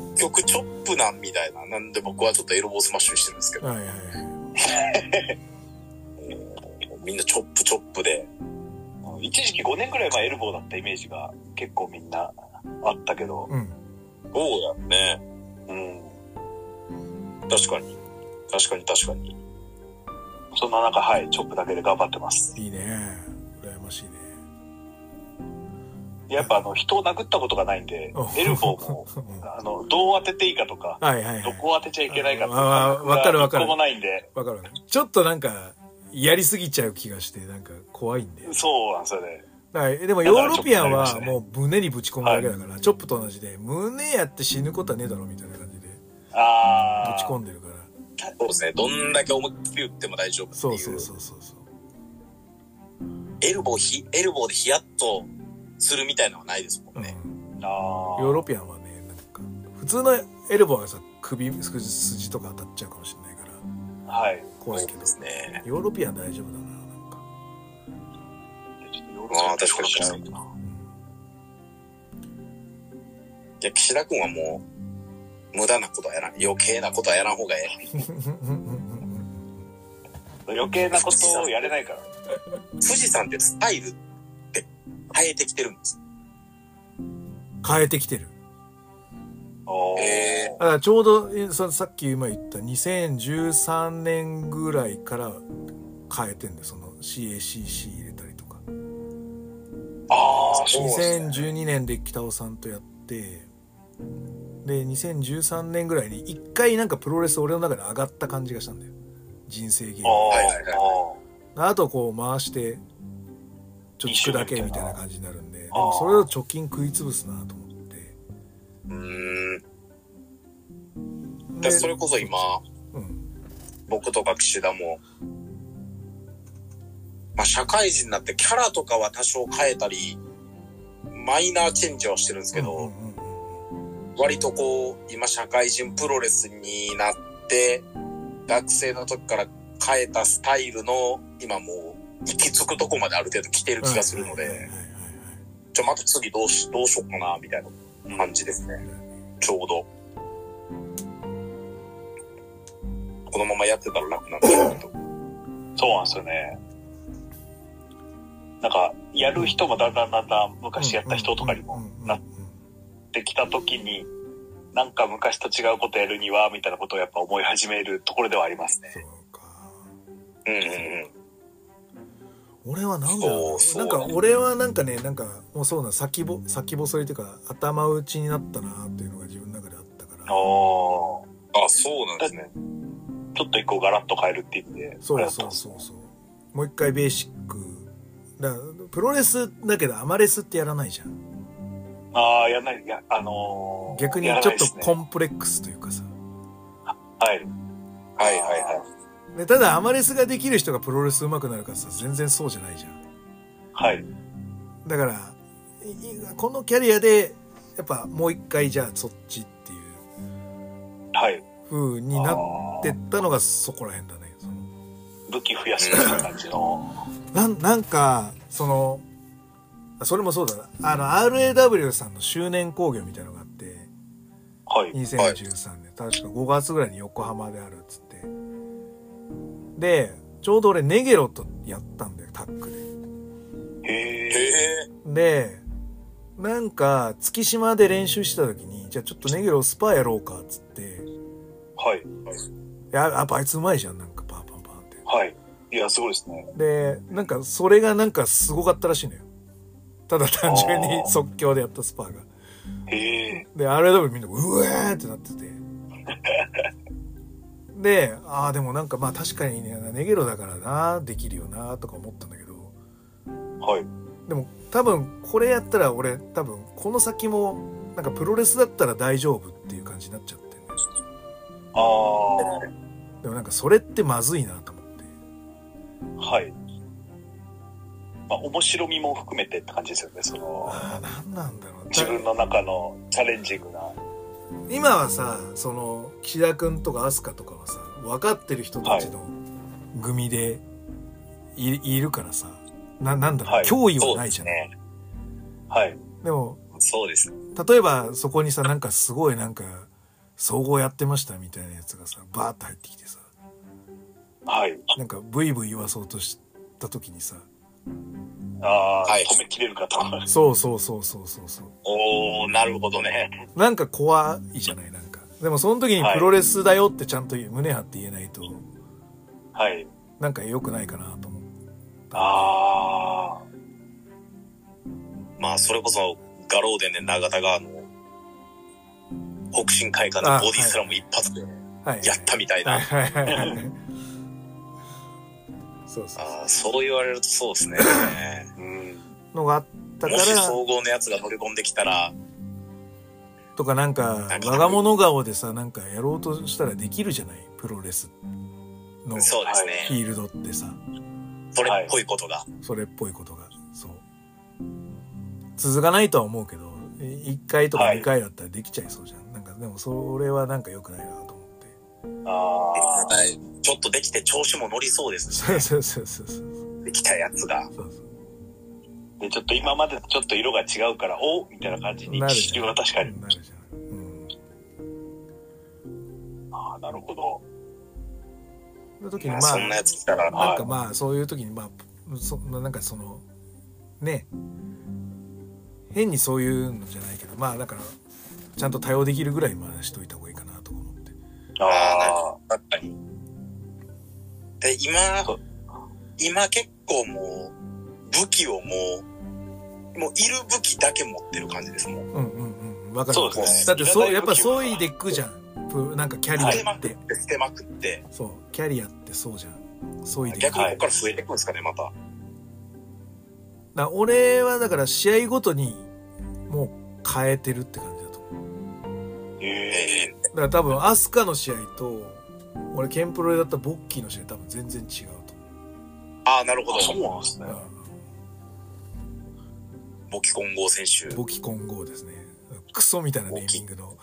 結局チョップなんみたいな。なんで僕はちょっとエルボースマッシュしてるんですけど。はいはいはい。みんなチョップチョップで。 一時期ごねんぐらい前エルボーだったイメージが結構みんなあったけど。うん。 そうやんね。うん。確かに。確かに確かに。 そんな中、はい、チョップだけで頑張ってます。 いいね。羨ましいね。 やっぱあの、人を殴ったことがないんで、エルボーも、あの、どう当てていいかとか、はいはいはい、どこを当てちゃいけないかとか、 わかるわかる。 もないんで。 わかる。ちょっとなんか、やりすぎちゃう気がして、なんか怖いんで。 そうなんですよね。 はい。でもヨーロピアンはもう胸にぶち込むだけだから、はい、チョップと同じで、胸やって死ぬことはねえだろみたいな感じで、あぶち込んでるから。 そうですね。どんだけ思いっきり打っても大丈夫っていう。 そうそうそうそうそう。 エルボーひ、エルボーでヒヤッとするみたいなのはないですもんね。 うあヨーロピアンはね、なんか普通のエルボーはさ首筋とか当たっちゃうかもしれないからはい怖いけどですね。 ヨーロピアン大丈夫だな。なんかああ確かに確かに。いや岸田君はもう無駄なことはやらん、余計なことはやらん方がええ。余計なことをやれないから。 富士山ってスタイルって変えてきてるんです。 変えてきてる。 えだからちょうどそさっき今言ったにせんじゅうさんねんぐらいから変えてんだよ。その シーエーシーシー 入れたりとか。 ああ、そうですね。 にせんじゅうにねんで北尾さんとやって、でにせんじゅうさんねんぐらいに一回なんかプロレス俺の中で上がった感じがしたんだよ。人生ゲーム。 はいはいはい。あとこう回してちょっとだけみたいな感じになるんで、でもそれを貯金食い潰すなと思って。 うーん。でそれこそ今、うん、僕とか岸田も、まあ社会人になってキャラとかは多少変えたり、マイナーチェンジはしてるんですけど、うんうんうん、割とこう、今社会人プロレスになって、学生の時から変えたスタイルの、今もう、行き着くとこまである程度来てる気がするので、じゃあまた次どうし、どうしようかな、みたいな感じですね。ちょうど。このままやってたら楽なんだけど。 そうなんですよね。なんか、やる人もだんだんだんだん昔やった人とかにもなってきたときに、なんか昔と違うことやるには、みたいなことをやっぱ思い始めるところではありますね。 そうか。 うんうんうん。 俺はなんだろう。なんか俺はなんかね、なんかもうそうな先ぼ先細りというか頭打ちになったなっていうのが自分の中であったから。ああ、そうなんですね。 ちょっと一個ガラッと変えるっていう意味で。 そうそうそうそう。もう一回ベーシック。だからプロレスだけどアマレスってやらないじゃん。 ああ、やらない、いや、あのー、 逆にちょっとコンプレックスというかさ。 はい。 はいはいはい。 でただアマレスができる人がプロレス上手くなるからさ、全然そうじゃないじゃん。 はい。 だから、このキャリアで、やっぱもう一回じゃあそっちっていう。 はい。 風になってったのがそこら辺だね。その武器増やすみたいな感じの。 なん、なんか、その、それもそうだな。あの、アールエーダブリュー さんの周年興行みたいなのがあって、 はい。 にせんじゅうさんねん、確かごがつぐらいに横浜であるっつって。で、ちょうど俺ネゲロとやったんだよ、タッグで。へー。で、なんか、月島で練習した時に、じゃあちょっとネゲロスパやろうか、っつって。 はい。 いや、やっぱあいつうまいじゃん、なんかパーパンパンって。 はい。いや、すごいですね。 で、なんか、それがなんかすごかったらしいのよ。ただ単純に即興でやったスパーが。 へえ。 で、アールエーダブリュー みんな、うわーってなってて。で、ああ、でもなんかまあ確かにね、ネゲロだからな、できるよな、とか思ったんだけど。 はい。 でも多分、これやったら俺、多分、この先も、なんかプロレスだったら大丈夫っていう感じになっちゃってね。 ああ。 でもなんかそれってまずいなと思って。 はい。まあ、面白みも含めてって感じですよね、その。 ああ、なんなんだろう。 自分の中のチャレンジングな。 今はさ、その、岸田くんとか飛鳥とかはさ、分かってる人たちの組でい、はい、いるからさ、な、なんだろう、はい、脅威はないじゃん。ね、 はい。 でも、 そうです。 例えばそこにさ、なんかすごいなんか、総合やってましたみたいなやつがさ、バーッと入ってきてさ、 はい。 なんかブイブイ言わそうとした時にさ、 ああ、はい、止めきれるかと。 そうそうそうそうそうそう。 おー、なるほどね。 なんか怖いじゃない、なんか。でもその時にプロレスだよってちゃんと胸張って言えないと、 はい。 なんか良くないかなと思った。 ああ。 まあ、それこそ、ガローデンで永田が、あの、北進会館のボディスラム一発で、やったみたいな。 そうそう。 ああ、そう言われるとそうですね。 うん。のがあったから。 もし総合のやつが乗り込んできたら。 とかなんか、我が物顔でさ、なんかやろうとしたらできるじゃない、プロレスの。 そうですね。 フィールドってさ。 それっぽいことが。 それっぽいことが。そう。続かないとは思うけど、 いっかいとかにかいだったらできちゃいそうじゃん、はい、なんかでもそれはなんか良くないなと思って。 ああ、ちょっとできて調子も乗りそうですね。 そうそうそうそう。 できたやつが。そうそう。 で、ちょっと今までとちょっと色が違うから、おみたいな感じに。なるじゃん。は確かに。なるじゃん。うん。ああ、なるほど。 の時にまあ、 そんなやつ来たら、 なんかまあ、そういう時にまあ、そなんかその、ね、変にそういうのじゃないけど、まあだから、ちゃんと対応できるぐらいまあしといた方がいいかなと思って。 ああ、確かに。で、今、今結構もう、武器をもう、もういる武器だけ持ってる感じですもん。 うんうんうん。わかる。そうですね。だってそう、やっぱそういうデックじゃん。なんかキャリアって。捨てまくって、 捨てまくって。 そう。キャリアってそうじゃん。そういうデック。 逆にここから増えていくんですかね、また。 だ俺はだから試合ごとにもう変えてるって感じだと思う。へえ。だから多分アスカの試合と俺ケンプロでだったボッキーの試合多分全然違うと思う。 ああ、なるほど。 そうなんですね。 ボキ混合選手。 ボキ混合ですね。クソみたいなネーミングの。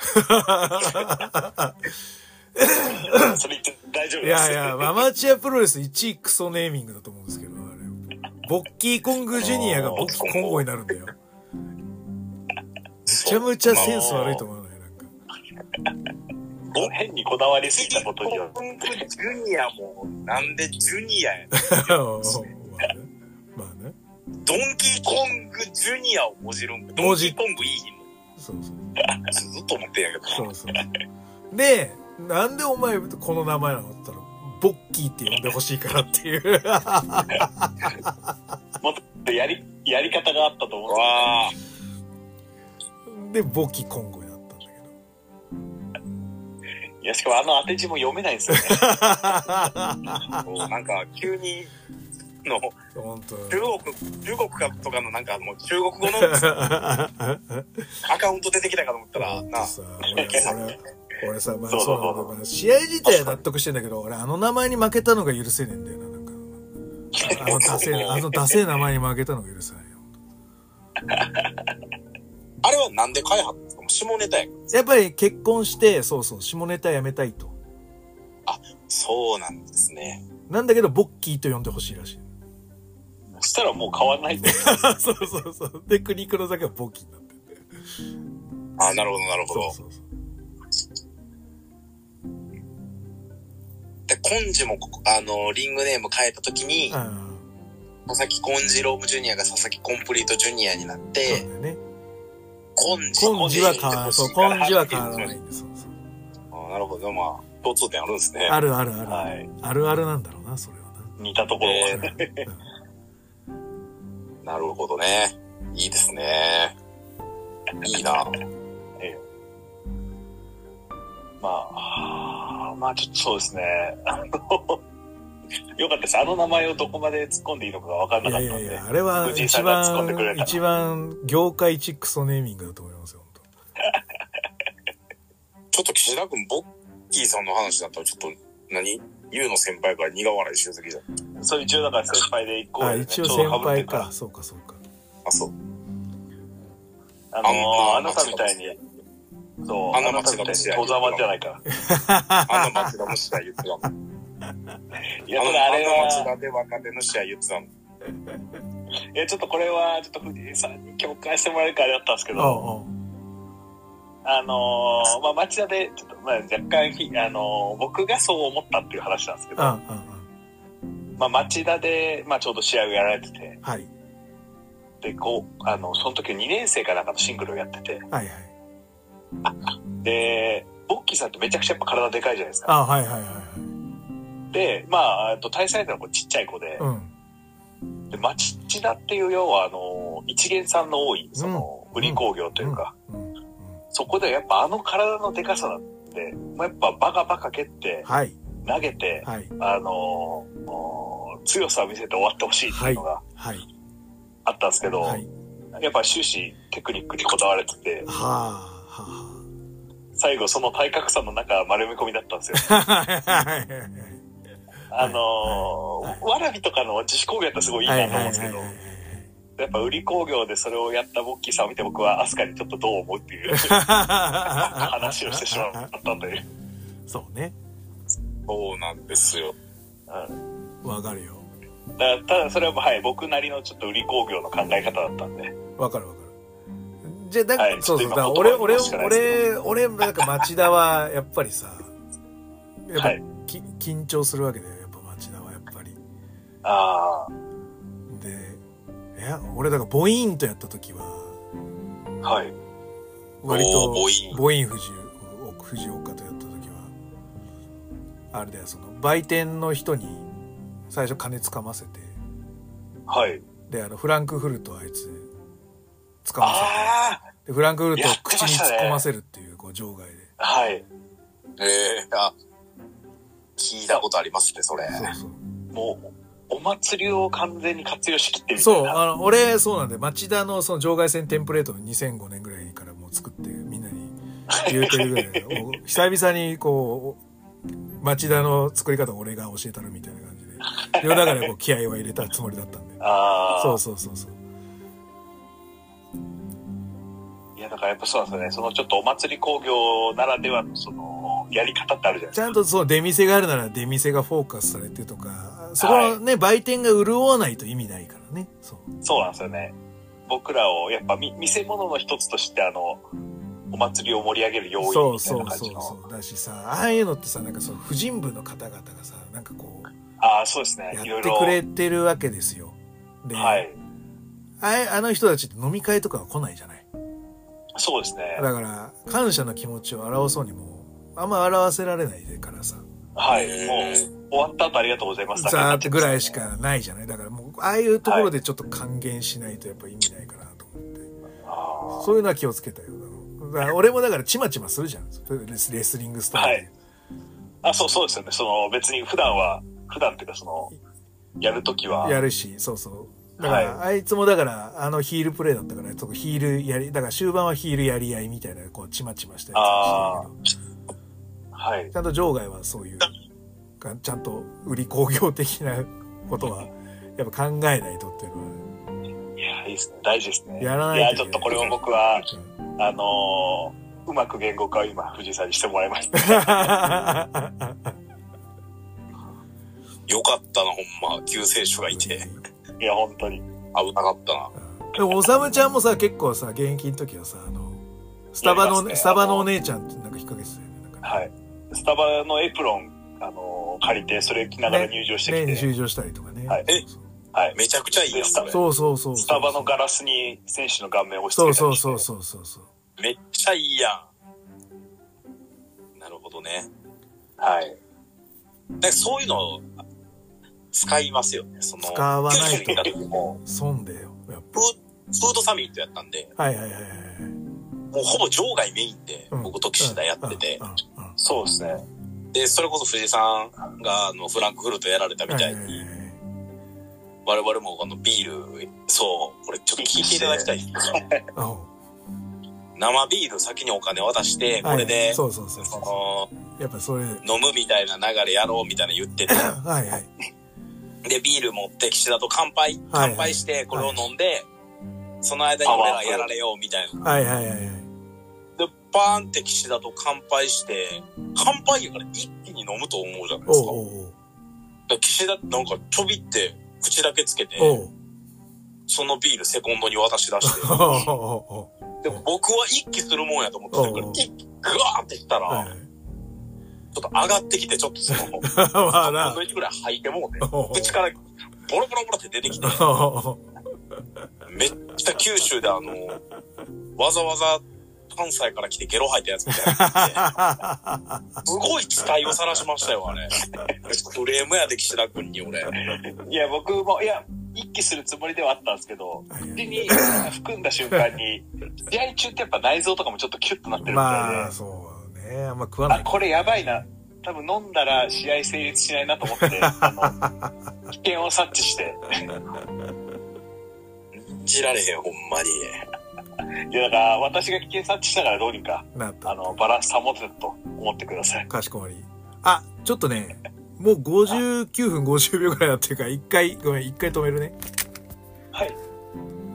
それ言って大丈夫です。 いやいや、アマチュアプロレスいちいクソネーミングだと思うんですけど、あれ。ボッキーコングジュニアがボッキー混合になるんだよ。めちゃめちゃセンス悪いと思うね、 なんか。変にこだわりすぎたことによって。 コングジュニアも、なんでジュニアやねん。 まあね。 ドンキーコングジュニアをもじるんか。ドンキーコングいいの。 そうそう。 ずっと思ってんやけど。 そうそう。で、なんでお前この名前なのって言ったら、ボッキーって呼んでほしいからっていう。 もっとやり、やり方があったと思うんですよ。で、ボキ混合になったんだけど。いや、しかもあの当て字も読めないんですよね。 なんか、急に、の、 本当中国、中国かとかのなんかもう中国語のアカウント出てきたかと思ったら、な。 さ俺, 俺, 俺さ、まあそうなんだ、まあ、試合自体は納得してんだけど、俺あの名前に負けたのが許せねえんだよな、なんか。あのダセえ、あのダセえ名前に負けたのが許せないよ。 あれはなんで開発ですか？下ネタややっぱり結婚して、そうそう、下ネタやめたいと。 あ、そうなんですね。 なんだけど、ボッキーと呼んでほしいらしい。 そしたらもう変わんないんだよ。 そうそうそう。で、クニクロだけはボッキーになってて。 あ、なるほど、なるほど。 そうそうそう。 で、コンジも、あの、リングネーム変えたときに、佐々木コンジロームジュニアが佐々木コンプリートジュニアになって、そうだよね。コンジ、 コンジは変わらない。そう、コンジは変わらないんです。そうそう。 あ、なるほど。まあ、共通点あるんですね。 あるあるある。はい、あるあるなんだろうな、それはな。 似たところは、えーなるほどね。いいですね。いいな。ええ、 まあ、まあちょっとそうですね。あのよかったです。あの名前をどこまで突っ込んでいいのかが分からなかったんで。いやいやいや、 あれは一番、一番業界一クソネーミングだと思いますよ、本当。ちょっと岸田君、ボッキーさんの話だったらちょっと何、ユウの先輩から苦笑いしすぎだ。 そう、一応だから先輩で一個、 ね。あ、一応先輩か。そうか、そうか。 あ、そう。 あのー、あなたみたいに、そう、あなたみたいに戸ざまじゃないから。 あの町田の試合言ってたもん。いや、ただあれは。あの町田で若手の試合言ってたもん。いや、ちょっとこれは、ちょっと藤井さんに共感してもらえるからやったんですけど、おうおう、あのー、まあ、町田で、ちょっと、まあ、若干ひ、あのー、僕がそう思ったっていう話なんですけど、うんうんうん、まあ、町田で、まあ、ちょうど試合をやられてて、はい。で、こう、あの、その時にねん生かなんかのシングルをやってて、はいはい。で、ボッキーさんってめちゃくちゃやっぱ体でかいじゃないですか。 あ、はいはいはいはい。 で、まあ、対戦相手の子ちっちゃい子で、うん、で、町田っていう要は、あの、一元さんの多い、その、売り工業というか、うんうんうん、そこでやっぱあの体のでかさなんで、やっぱバカバカ蹴って、はい、投げて、はい、あのー、強さを見せて終わってほしいっていうのがあったんですけど、はいはい、やっぱ終始テクニックにこだわれてて、はあはあ、最後その体格差の中丸め込みだったんですよ。あのー、わらびとかの自主工業やったらすごいいいなと思うんですけど、 やっぱ売り工業でそれをやったボッキーさんを見て僕はアスカにちょっとどう思うっていう話をしてしまったという。 そうね。 そうなんですよ。 うん。わかるよ。 だただそれははい僕なりのちょっと売り工業の考え方だったんで。 わかるわかる。じゃあだから、 はい、 そうそうだ俺俺俺俺なんか町田はやっぱりさ、やっぱ、はい、き緊張するわけだよやっぱ町田はやっぱり。 ああ。 で。いや俺だからボイーンとやった時は、 はい、 割とボイーンボイーン藤藤岡とやった時はあれだよその売店の人に最初金つかませて、 はい、 であのフランクフルトあいつつかませてでフランクフルトを口に突っ込ませるっていうこう場外で、 はい、 えー、あ聞いたことありますねそれ。 そうそうもうお祭りを完全に活用しきってみたいな。 そう、あの、俺、そうなんで、町田のその場外線テンプレートをにせんごねんぐらいからもう作ってみんなに言うてるぐらいで、もう久々にこう、町田の作り方を俺が教えたるみたいな感じで、世の中でこう気合を入れたつもりだったんで。 ああ。 そうそうそうそう。 いや、だからやっぱそうなんですよね。そのちょっとお祭り工業ならではのその、やり方ってあるじゃないですか。 ちゃんとそう出店があるなら出店がフォーカスされてとか、そこのね、はい、売店が潤わないと意味ないからね。そう。 そうなんですよね。僕らをやっぱみ見せ物の一つとしてあのお祭りを盛り上げる要因みたいな感じの。そうそうそうそうだしさ、ああいうのってさなんかその婦人部の方々がさなんかこうああそうですねやってくれてるわけですよ。で、はい。ああの人たちって飲み会とかは来ないじゃない。 そうですね。 だから感謝の気持ちを表そうにもあんま表せられないでからさ。 はい。もう終わった後ありがとうございます。 ザーってぐらいしかないじゃない。だからもうああいうところでちょっと還元しないとやっぱ意味ないかなと思って。はい、そういうのは気をつけたよ。だから俺もだからちまちまするじゃん。レスレスリングスタイルで。はい。 あ、そうそうですよね。その別に普段は普段っていうかそのやるときはやるし、そうそう。だから、はい、あいつもだからあのヒールプレイだったから、そこヒールやりだから終盤はヒールやり合いみたいなこうちまちましたやつしてるけど。はい。ちゃんと場外はそういう。ちゃんと売り工業的なことはやっぱ考えないとっていうのは。 いやいいですね大事ですね。 やらないといけない。 いやちょっとこれを僕は、うん、あのー、うまく言語化を今藤井さんにしてもらいました。 よかったなほんま救世主がいて。 いや本当に危なかったな。 でもおさむちゃんもさ結構さ現役の時はさあのスタバの、ね、スタバのお姉ちゃんってなんか引っ掛けてたよね。なんかねはい。スタバのエプロンあの借りてそれ着ながら入場してきて、 ねね、入場したりとかね。 はい。 え、はい、めちゃくちゃいいやつだね。 そうそうそう。 スタバのガラスに選手の顔面を押し付けたりして。 そうそうそうそうそう。 めっちゃいいやん。なるほどね。 はい。 でそういうの使いますよね。その使わないともう損だよ。やっぱフードサミットやったんで。 はいはいはいはい。 もうほぼ場外メインで僕と岸田やってて。 うんうんうんうん、そうですね。 で、それこそ藤井さんがあのフランクフルトやられたみたいに、我々もあのビール、そう、これちょっと聞いていただきたいんですけど、生ビール先にお金渡して、これで、 そうそうそうそう。やっぱそれ飲むみたいな流れやろうみたいな言ってて、 はいはい。 で、ビール持って岸田と乾杯、乾杯してこれを飲んで、その間に俺らやられようみたいな。 はいはいはいはい。 で、バーンって岸田と乾杯して、乾杯やから一気に飲むと思うじゃないですか。おうおうおうだ岸田なんかちょびって口だけつけて、そのビールセコンドに渡し出して、で僕は一気するもんやと思ってたから、一気グワーっていったら、はい、ちょっと上がってきて、ちょっとその、さんぶんのいちぐらい吐いてもうて、口からボロボロボロって出てきて、めっちゃ九州であの、わざわざ、関西から来てゲロ吐いたやつみたいな。すごい使いを晒しましたよ、あれ。クレームやで、岸田君に俺。 いや、僕も、いや、一気するつもりではあったんですけど、口に含んだ瞬間に、試合中ってやっぱ内臓とかもちょっとキュッとなってるみたいで。 まあ、そうね。あんま食わない。 あ、これやばいな。多分飲んだら試合成立しないなと思って、あの、危険を察知して。 信じられへん、ほんまに。 いやだから私が危険察知したからどうにかあのバランス保てたと思ってください。 かしこまり。あ、ちょっとね、もうごじゅうきゅうふんごじゅうびょうぐらいだっていうから一回ごめん一回止めるね。 はい。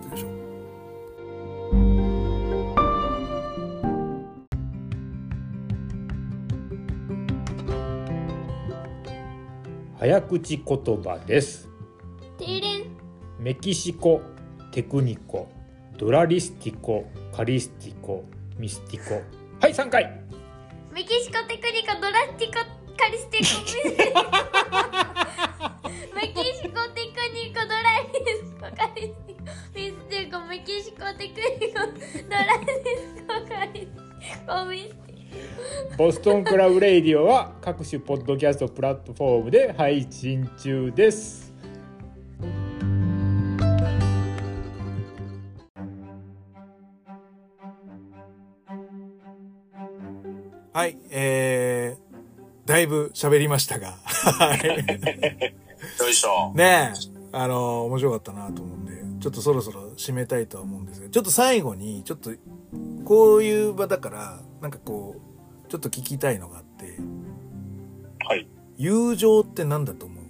早口言葉です。 テイレン。 メキシコ、テクニコ、ドラリスティコ、カリスティコ、ミスティコ。はい、さんかい。 メキシコ、テクニコ、ドラスティコ、カリスティコ、ミスティコ。メキシコ、テクニコ、ドラリスコ、カリスティコ、ミスティコ。メキシコ、テクニコ、ドラリスコ、カリスティコ、ミスティコ。 ボストンクラブレイディオは各種ポッドキャストプラットフォームで配信中です。 はい、えー、だいぶ喋りましたが、 よいしょ。 ねえ、あの面白かったなと思うんで、ちょっとそろそろ締めたいとは思うんですが、ちょっと最後にちょっとこういう場だからなんかこうちょっと聞きたいのがあって、 はい。 友情ってなんだと思う？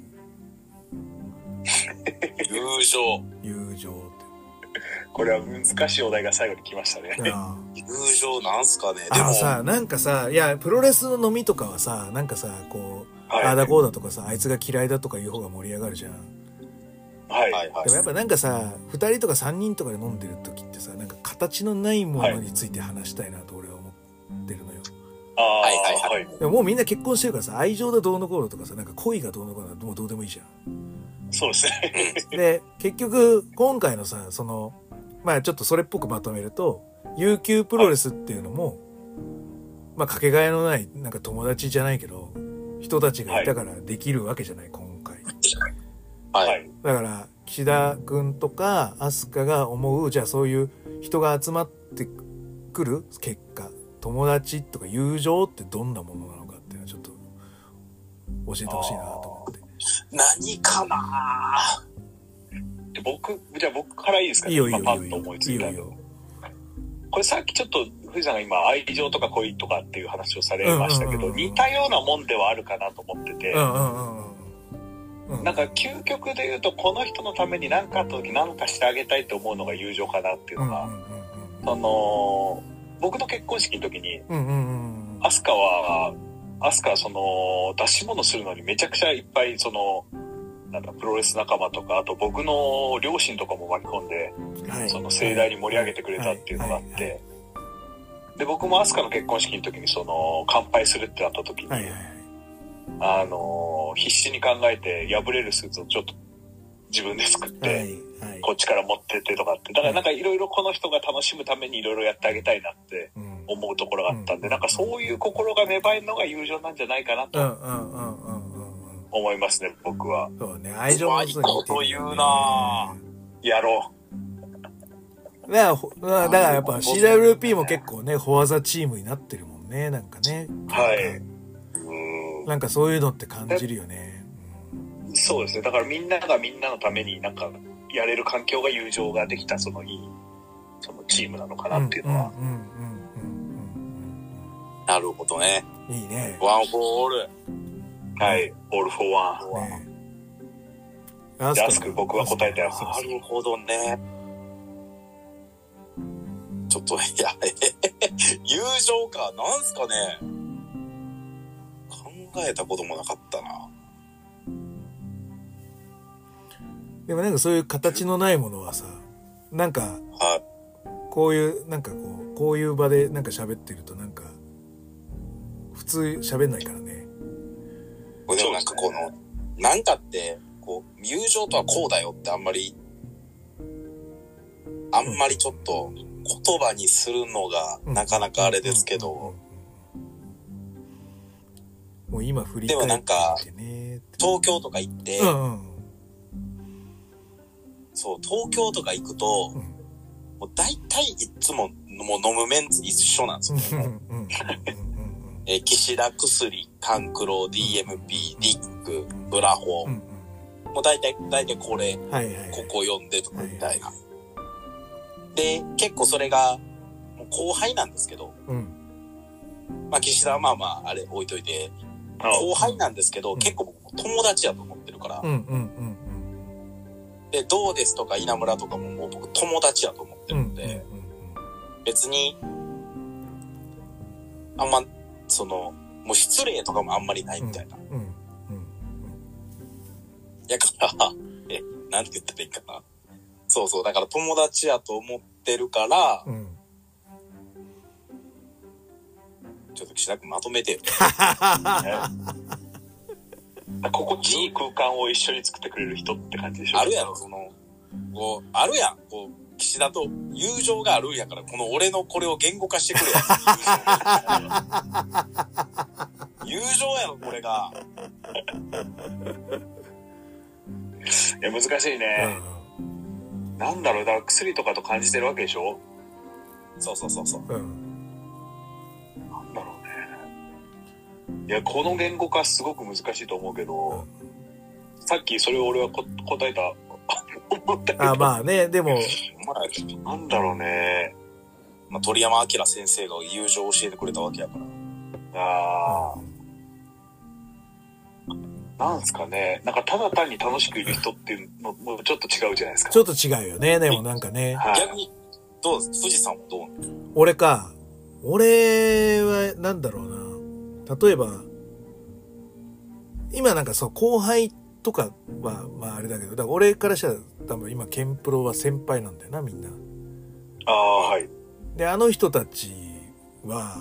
友情。 友情って。 これは難しいお題が最後に来ましたね。 友情なんすかね。 でもさ、なんかさ、いや、プロレスの飲みとかはさ、なんかさ、こう、 はい、 ああだこうだとかさ、あいつが嫌いだとかいう方が盛り上がるじゃん。 はい。 でもやっぱなんかさ、ふたりとかさんにんとかで飲んでる時ってさ、なんか形のないものについて話したいなと俺は思ってるのよ。 ああ、はいはいはい。 でももうみんな結婚してるからさ、愛情だどうのこうのとかさ、なんか恋がどうのこうのもうどうでもいいじゃん。 そうですね。 で、結局、今回のさ、その、まあちょっとそれっぽくまとめると、悠久プロレスっていうのも、まあかけがえのない、なんか友達じゃないけど、人たちがいたからできるわけじゃない、今回。 はい。 だから、岸田くんとか、飛鳥が思う、じゃあそういう人が集まってくる結果、友達とか友情ってどんなものなのかっていうのはちょっと教えてほしいなと思って。 何かなで僕、じゃあ僕からいいですかね。 いいよいいよ今パッと思いついた。いいよいいよ。これさっきちょっと藤さんが今愛情とか恋とかっていう話をされましたけど、似たようなもんではあるかなと思ってて、 うんうんうんうん、 なんか究極で言うとこの人のために何かあった時何かしてあげたいって思うのが友情かなっていうのが、うんうんうんうん、その僕の結婚式の時に、うんうんうん、アスカはアスカはその出し物するのにめちゃくちゃいっぱいそのなんだプロレス仲間とかあと僕の両親とかも巻き込んで、はい、その盛大に盛り上げてくれたっていうのがあって、はいはいはい、で僕もアスカの結婚式の時にその乾杯するってなった時に、はいはいはい、あの必死に考えて破れるスーツをちょっと自分で作って、はいはい、こっちから持ってってとかってだからなんかいろいろこの人が楽しむためにいろいろやってあげたいなって思うところがあったんで、うん、なんかそういう心が芽生えるのが友情なんじゃないかなと思いますね、僕は。 そうね、愛情のこと言うなやろう。だからだからやっぱ シーダブリューピー も結構ねフォアザチームになってるもんね、なんかね。 はい。 なんかそういうのって感じるよね。 うん、そうですね。だからみんながみんなのためになんかやれる環境が友情ができたそのいいそのチームなのかなっていうのは。 なるほどね。 いいね。 ワンフォーオール。 はい。オールフォーワン。ね、アスク僕は答えてます。 なるほどね。ちょっといや友情かなんすかね。考えたこともなかったな。 でもなんかそういう形のないものはさ、なんか、はい、こういうなんかこうこういう場でなんか喋ってるとなんか普通喋んないからね。 でもなんかこの、なんかってこう友情とはこうだよってあんまりあんまりちょっと言葉にするのがなかなかあれですけど。 もう今振り返ってね。でもなんか東京とか行って、うんうん、そう東京とか行くと、うん、もう大体いつももう飲むメンツ一緒なんですよ。え岸田薬、カンクロ、ディーエムピー、リック、ブラホ、うんうん、もう大体大体これ、はいはいはい、ここ読んでとかみたいな。はいはい、で結構それがもう後輩なんですけど、うん、まあ岸田はまあまああれ置いといて。後輩なんですけど、うん、結構僕友達やと思ってるから、うんうんうんうん、でどうですとか稲村とかももう僕友達やと思ってるんで、うんうんうん、別にあんまそのもう失礼とかもあんまりないみたいな、うんうんうん、 やから、え、なんて言ったらいいかな。そうそう、だから友達やと思ってるから、うん、ちょっと岸田君まとめてよ。 心地いい空間を一緒に作ってくれる人って感じでしょ。 あるやろ、その、こう、あるやん、こう、岸田と友情があるんやから、この俺のこれを言語化してくれよ。友情やろ、これが。 いや、難しいね。うん、なんだろう、だから薬とかと感じてるわけでしょ。 そうそうそうそう。うん、 なんだろうね。いや、この言語化すごく難しいと思うけど、うん、さっきそれを俺はこ答えた。 あ、まあね、でも、 まあ、なんだろうね。 まあ、鳥山明先生が友情を教えてくれたわけやから。 ああ。なんすかね。なんかただ単に楽しくいる人っていうのもちょっと違うじゃないですか。 ちょっと違うよね、でもなんかね。 逆に、どうです？富士山はどう？ 俺か。俺は、なんだろうな。例えば、今なんかそう、後輩とかは、まああれだけど、だから俺からしたら多分今、ケンプロは先輩なんだよな、みんな。 ああ、はい。 で、あの人たちは、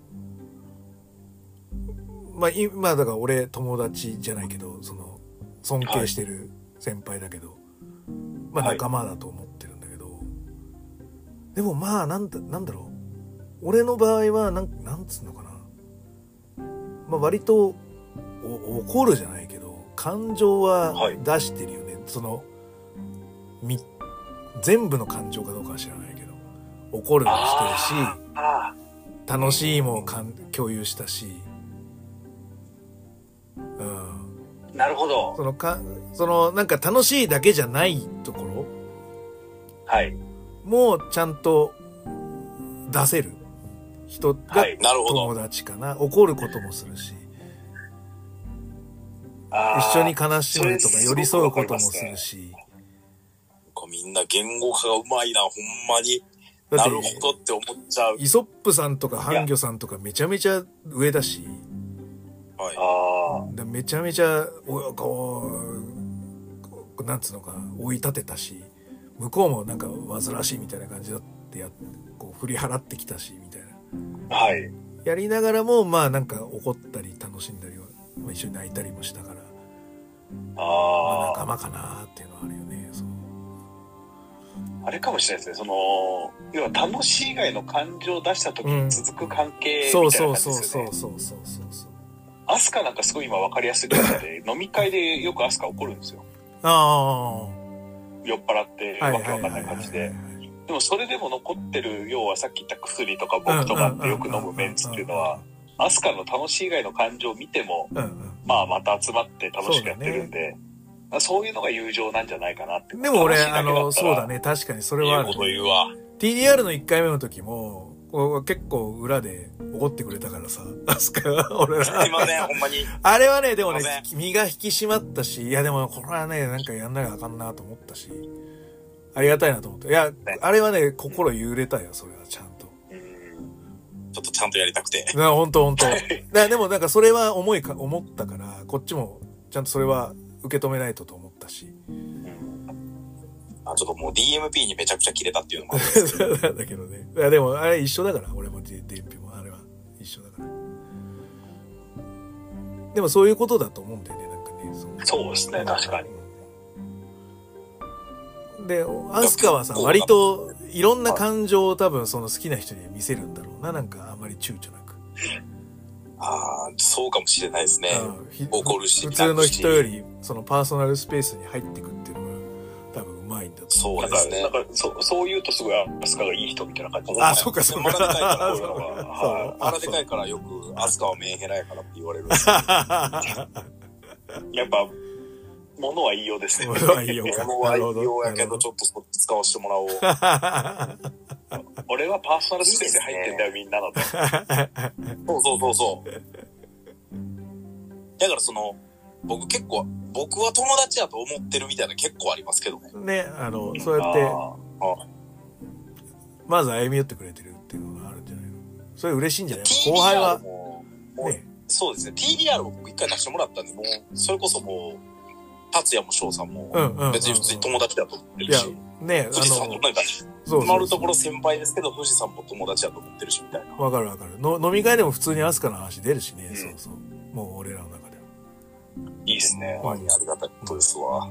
まあ今だから俺友達じゃないけど、その、尊敬してる先輩だけど、はい、まあ仲間だと思ってるんだけど、はい、でもまあなんだ、なんだろう。俺の場合は、なん、なんつうのかな。まあ割と、お怒るじゃないけど、感情は出してるよね。はい、その、み、全部の感情かどうかは知らないけど、怒るもしてるし、楽しいもかん共有したし、うん。 なるほど。 そのか、そのなんか楽しいだけじゃないところ、 はい。 もうちゃんと出せる人が友達かな。はい、怒ることもするし。一緒に悲しむとか寄り添うこともするし、ね、 みんな言語化がうまいな、ほんまに。なるほどって思っちゃう。 イソップさんとかハンギョさんとかめちゃめちゃ上だし、 はい、 あめちゃめちゃおこうなんつうのか追い立てたし、向こうもなんか煩わしいみたいな感じだってやこう振り払ってきたしみたいな、はい、 やりながらもまあなんか怒ったり楽しんだりは、まあ、一緒に泣いたりもしたから。あ、まあ、仲間かなっていうのはあるよね。そうあれかもしれないですね。その要は楽しい以外の感情を出した時に続く関係みたいな感じですよね。そうそうそうそうそうそう。アスカなんかすごい今分かりやすいので飲み会でよくアスカ怒るんですよ。ああ。酔っ払ってわけわかんない感じで。でもそれでも残ってる要はさっき言った薬とか僕とかってよく飲むメンツっていうのは。アスカの楽しい以外の感情を見ても、うんうん、まあまた集まって楽しくやってるんで、そう、ね、そういうのが友情なんじゃないかなって。 でも俺、あの、そうだね、確かにそれはある、ね。 言うこと言うわ。 ティーディーアール のいっかいめの時も、結構裏で怒ってくれたからさ、アスカが、俺ら。 すいません、ほんまに。 あれはね、でもね、身が引き締まったし、いやでもこれはね、なんかやんなきゃあかんなと思ったし、ありがたいなと思った。いや、ね、あれはね、心揺れたよ、それはちゃんと。 ちょっとちゃんとやりたくて。 な、ほんとほんと。でもなんかそれは思いか、思ったから、こっちもちゃんとそれは受け止めないとと思ったし。うん、 あ、ちょっともう ディーエムピー にめちゃくちゃ切れたっていうのもあるんですけど。 だけどね。いやでもあれ一緒だから、俺も ディーエムピー もあれは一緒だから。でもそういうことだと思うんだよね、なんかね。 そ, そうですね、確かに。 で、アスカはさ、割といろんな感情を多分その好きな人に見せるんだろうな、なんかあんまり躊躇なく。 ああ、そうかもしれないですね。怒るし。 普通の人より、そのパーソナルスペースに入ってくっていうのが多分うまいんだと思う。そうですね。 なんか、なんかそそう言うとすごいアスカがいい人みたいな感じ。 あ、そうかそうか。 腹でかいから、腹でかいからよくアスカはメンヘラやからって言われるんですよ。 やっぱ、物は言いようですね。 物は言いようか。 物は言いようやけど、ちょっとそっち使わせてもらおう。 俺はパーソナルスペースで入ってんだよ、みんなのと。 そうそうそうそう。だからその、僕結構、僕は友達やと思ってるみたいな結構ありますけどね。 ね、あの、そうやって、まず歩み寄ってくれてるっていうのがあるんじゃないの？それ嬉しいんじゃないの？後輩は。ね。 そうですね。ティーディーアール を僕一回出してもらったんで、もう、それこそもう、 達也も翔さんも、別に普通に友達だと思ってるし、 ね、 富士山もなんか、詰まるところ先輩ですけど、富士山も友達だと思ってるし、みたいな。 わかるわかる。の飲み会でも普通にアスカの話出るしね、うん、そうそう。もう俺らの中では。 いいですね。ありがたいことですわ。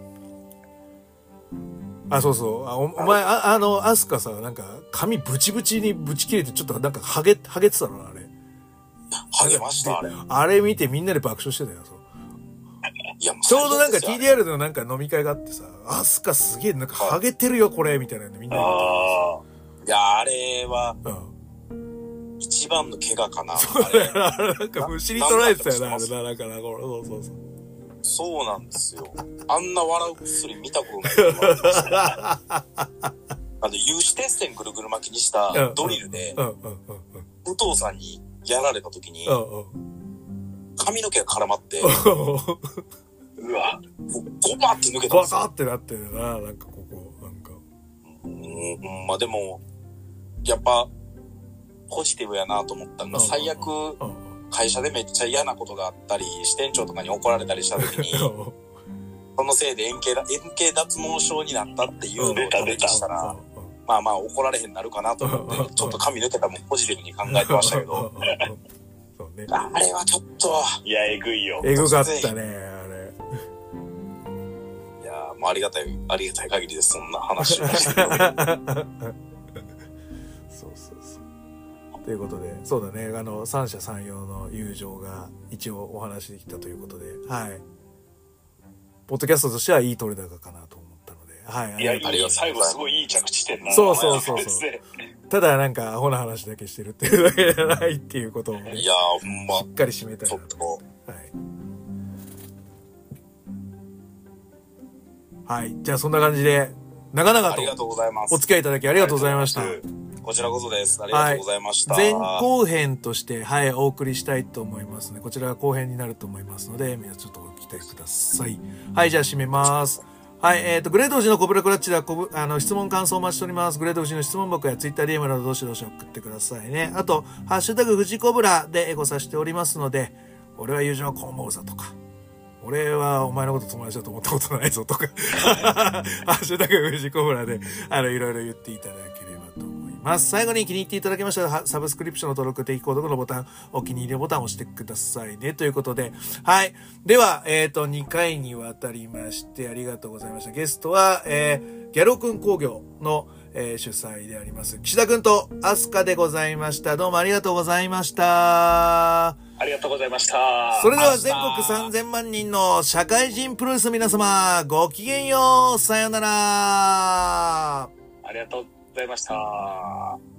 あ、そうそう。あ お, お前、あ、あの、アスカさ、なんか、髪ブチブチにぶち切れて、ちょっとなんか、ハゲ、ハゲてたのあれ。 ハゲました、あれ。 あれ見てみんなで爆笑してたよ、そう。いや、ちょうどなんか ティーディーアール のなんか飲み会があってさ、アスカすげえ、なんか、ハゲてるよ、これ、みたいなのみんなで。 ああ。いや、あれは、うん。一番の怪我かな。 そうだよな、なんか、むしり取られてたよな、あれな、だから、そうそうそう。 そうなんですよ。あんな笑う薬見たことない。あの、有刺鉄線ぐるぐる巻きにしたドリルで、武藤さんにやられた時に、髪の毛が絡まって、うわ、ゴバって抜けたんですよ。 ゴバってなってるな、なんかここ、なんか。 うん、まあでも、やっぱ、ポジティブやなと思ったのが、最悪、会社でめっちゃ嫌なことがあったり、支店長とかに怒られたりした時に、そのせいで円形だ、円形脱毛症になったっていうのをためにしたら、まあまあ怒られへんなるかなと思って、ちょっと髪抜けたもんポジティブに考えてましたけど、そうね、あれはちょっと、 いや、えぐいよ。 えぐかったね、あれ。 いや、もうありがたい、ありがたい限りです、そんな話をして。 そうそうそう。ということで、そうだね、あの、三者三様の友情が一応お話できたということで、はい。ポッドキャストとしてはいい取れ高かなと思ったので、はい。 いや、いや、最後すごいいい着地点な。 そうそうそうそう。ただなんかアホな話だけしてるっていうだけじゃないっていうことをね。 いやー、ほんま。 しっかり締めたいなと。はい。はい。じゃあそんな感じで、長々とお付き合いいただきありがとうございました。 こちらこそです。ありがとうございました。 はい、前後編として、はい、お送りしたいと思いますね。こちらが後編になると思いますので、皆さんちょっとご期待ください。はい、じゃあ締めます。はい、えっ、ー、と、グレート富士のコブラクラッチではこぶ、あの、質問感想お待ちしております。グレート富士の質問箱やツイッター ディーエム などどしどし送ってくださいね。あと、ハッシュタグ富士コブラでエゴさせておりますので、俺は友人はこう思うぞとか、俺はお前のこと友達だと思ったことないぞとか、ハッシュタグ富士コブラで、あの、いろいろ言っていただければと思います。最後に気に入っていただけましたら、サブスクリプションの登録、定期購読のボタン、お気に入りボタンを押してくださいね。ということで、はい。では、えっと、にかいにわたりまして、ありがとうございました。ゲストは、えー、ギャロくん工業の、えー、主催であります、岸田くんとアスカでございました。どうもありがとうございました。 ありがとうございました。 それでは全国さんぜんまんにんの社会人プロレスの皆様、ごきげんよう。さよなら。 ありがとうございました。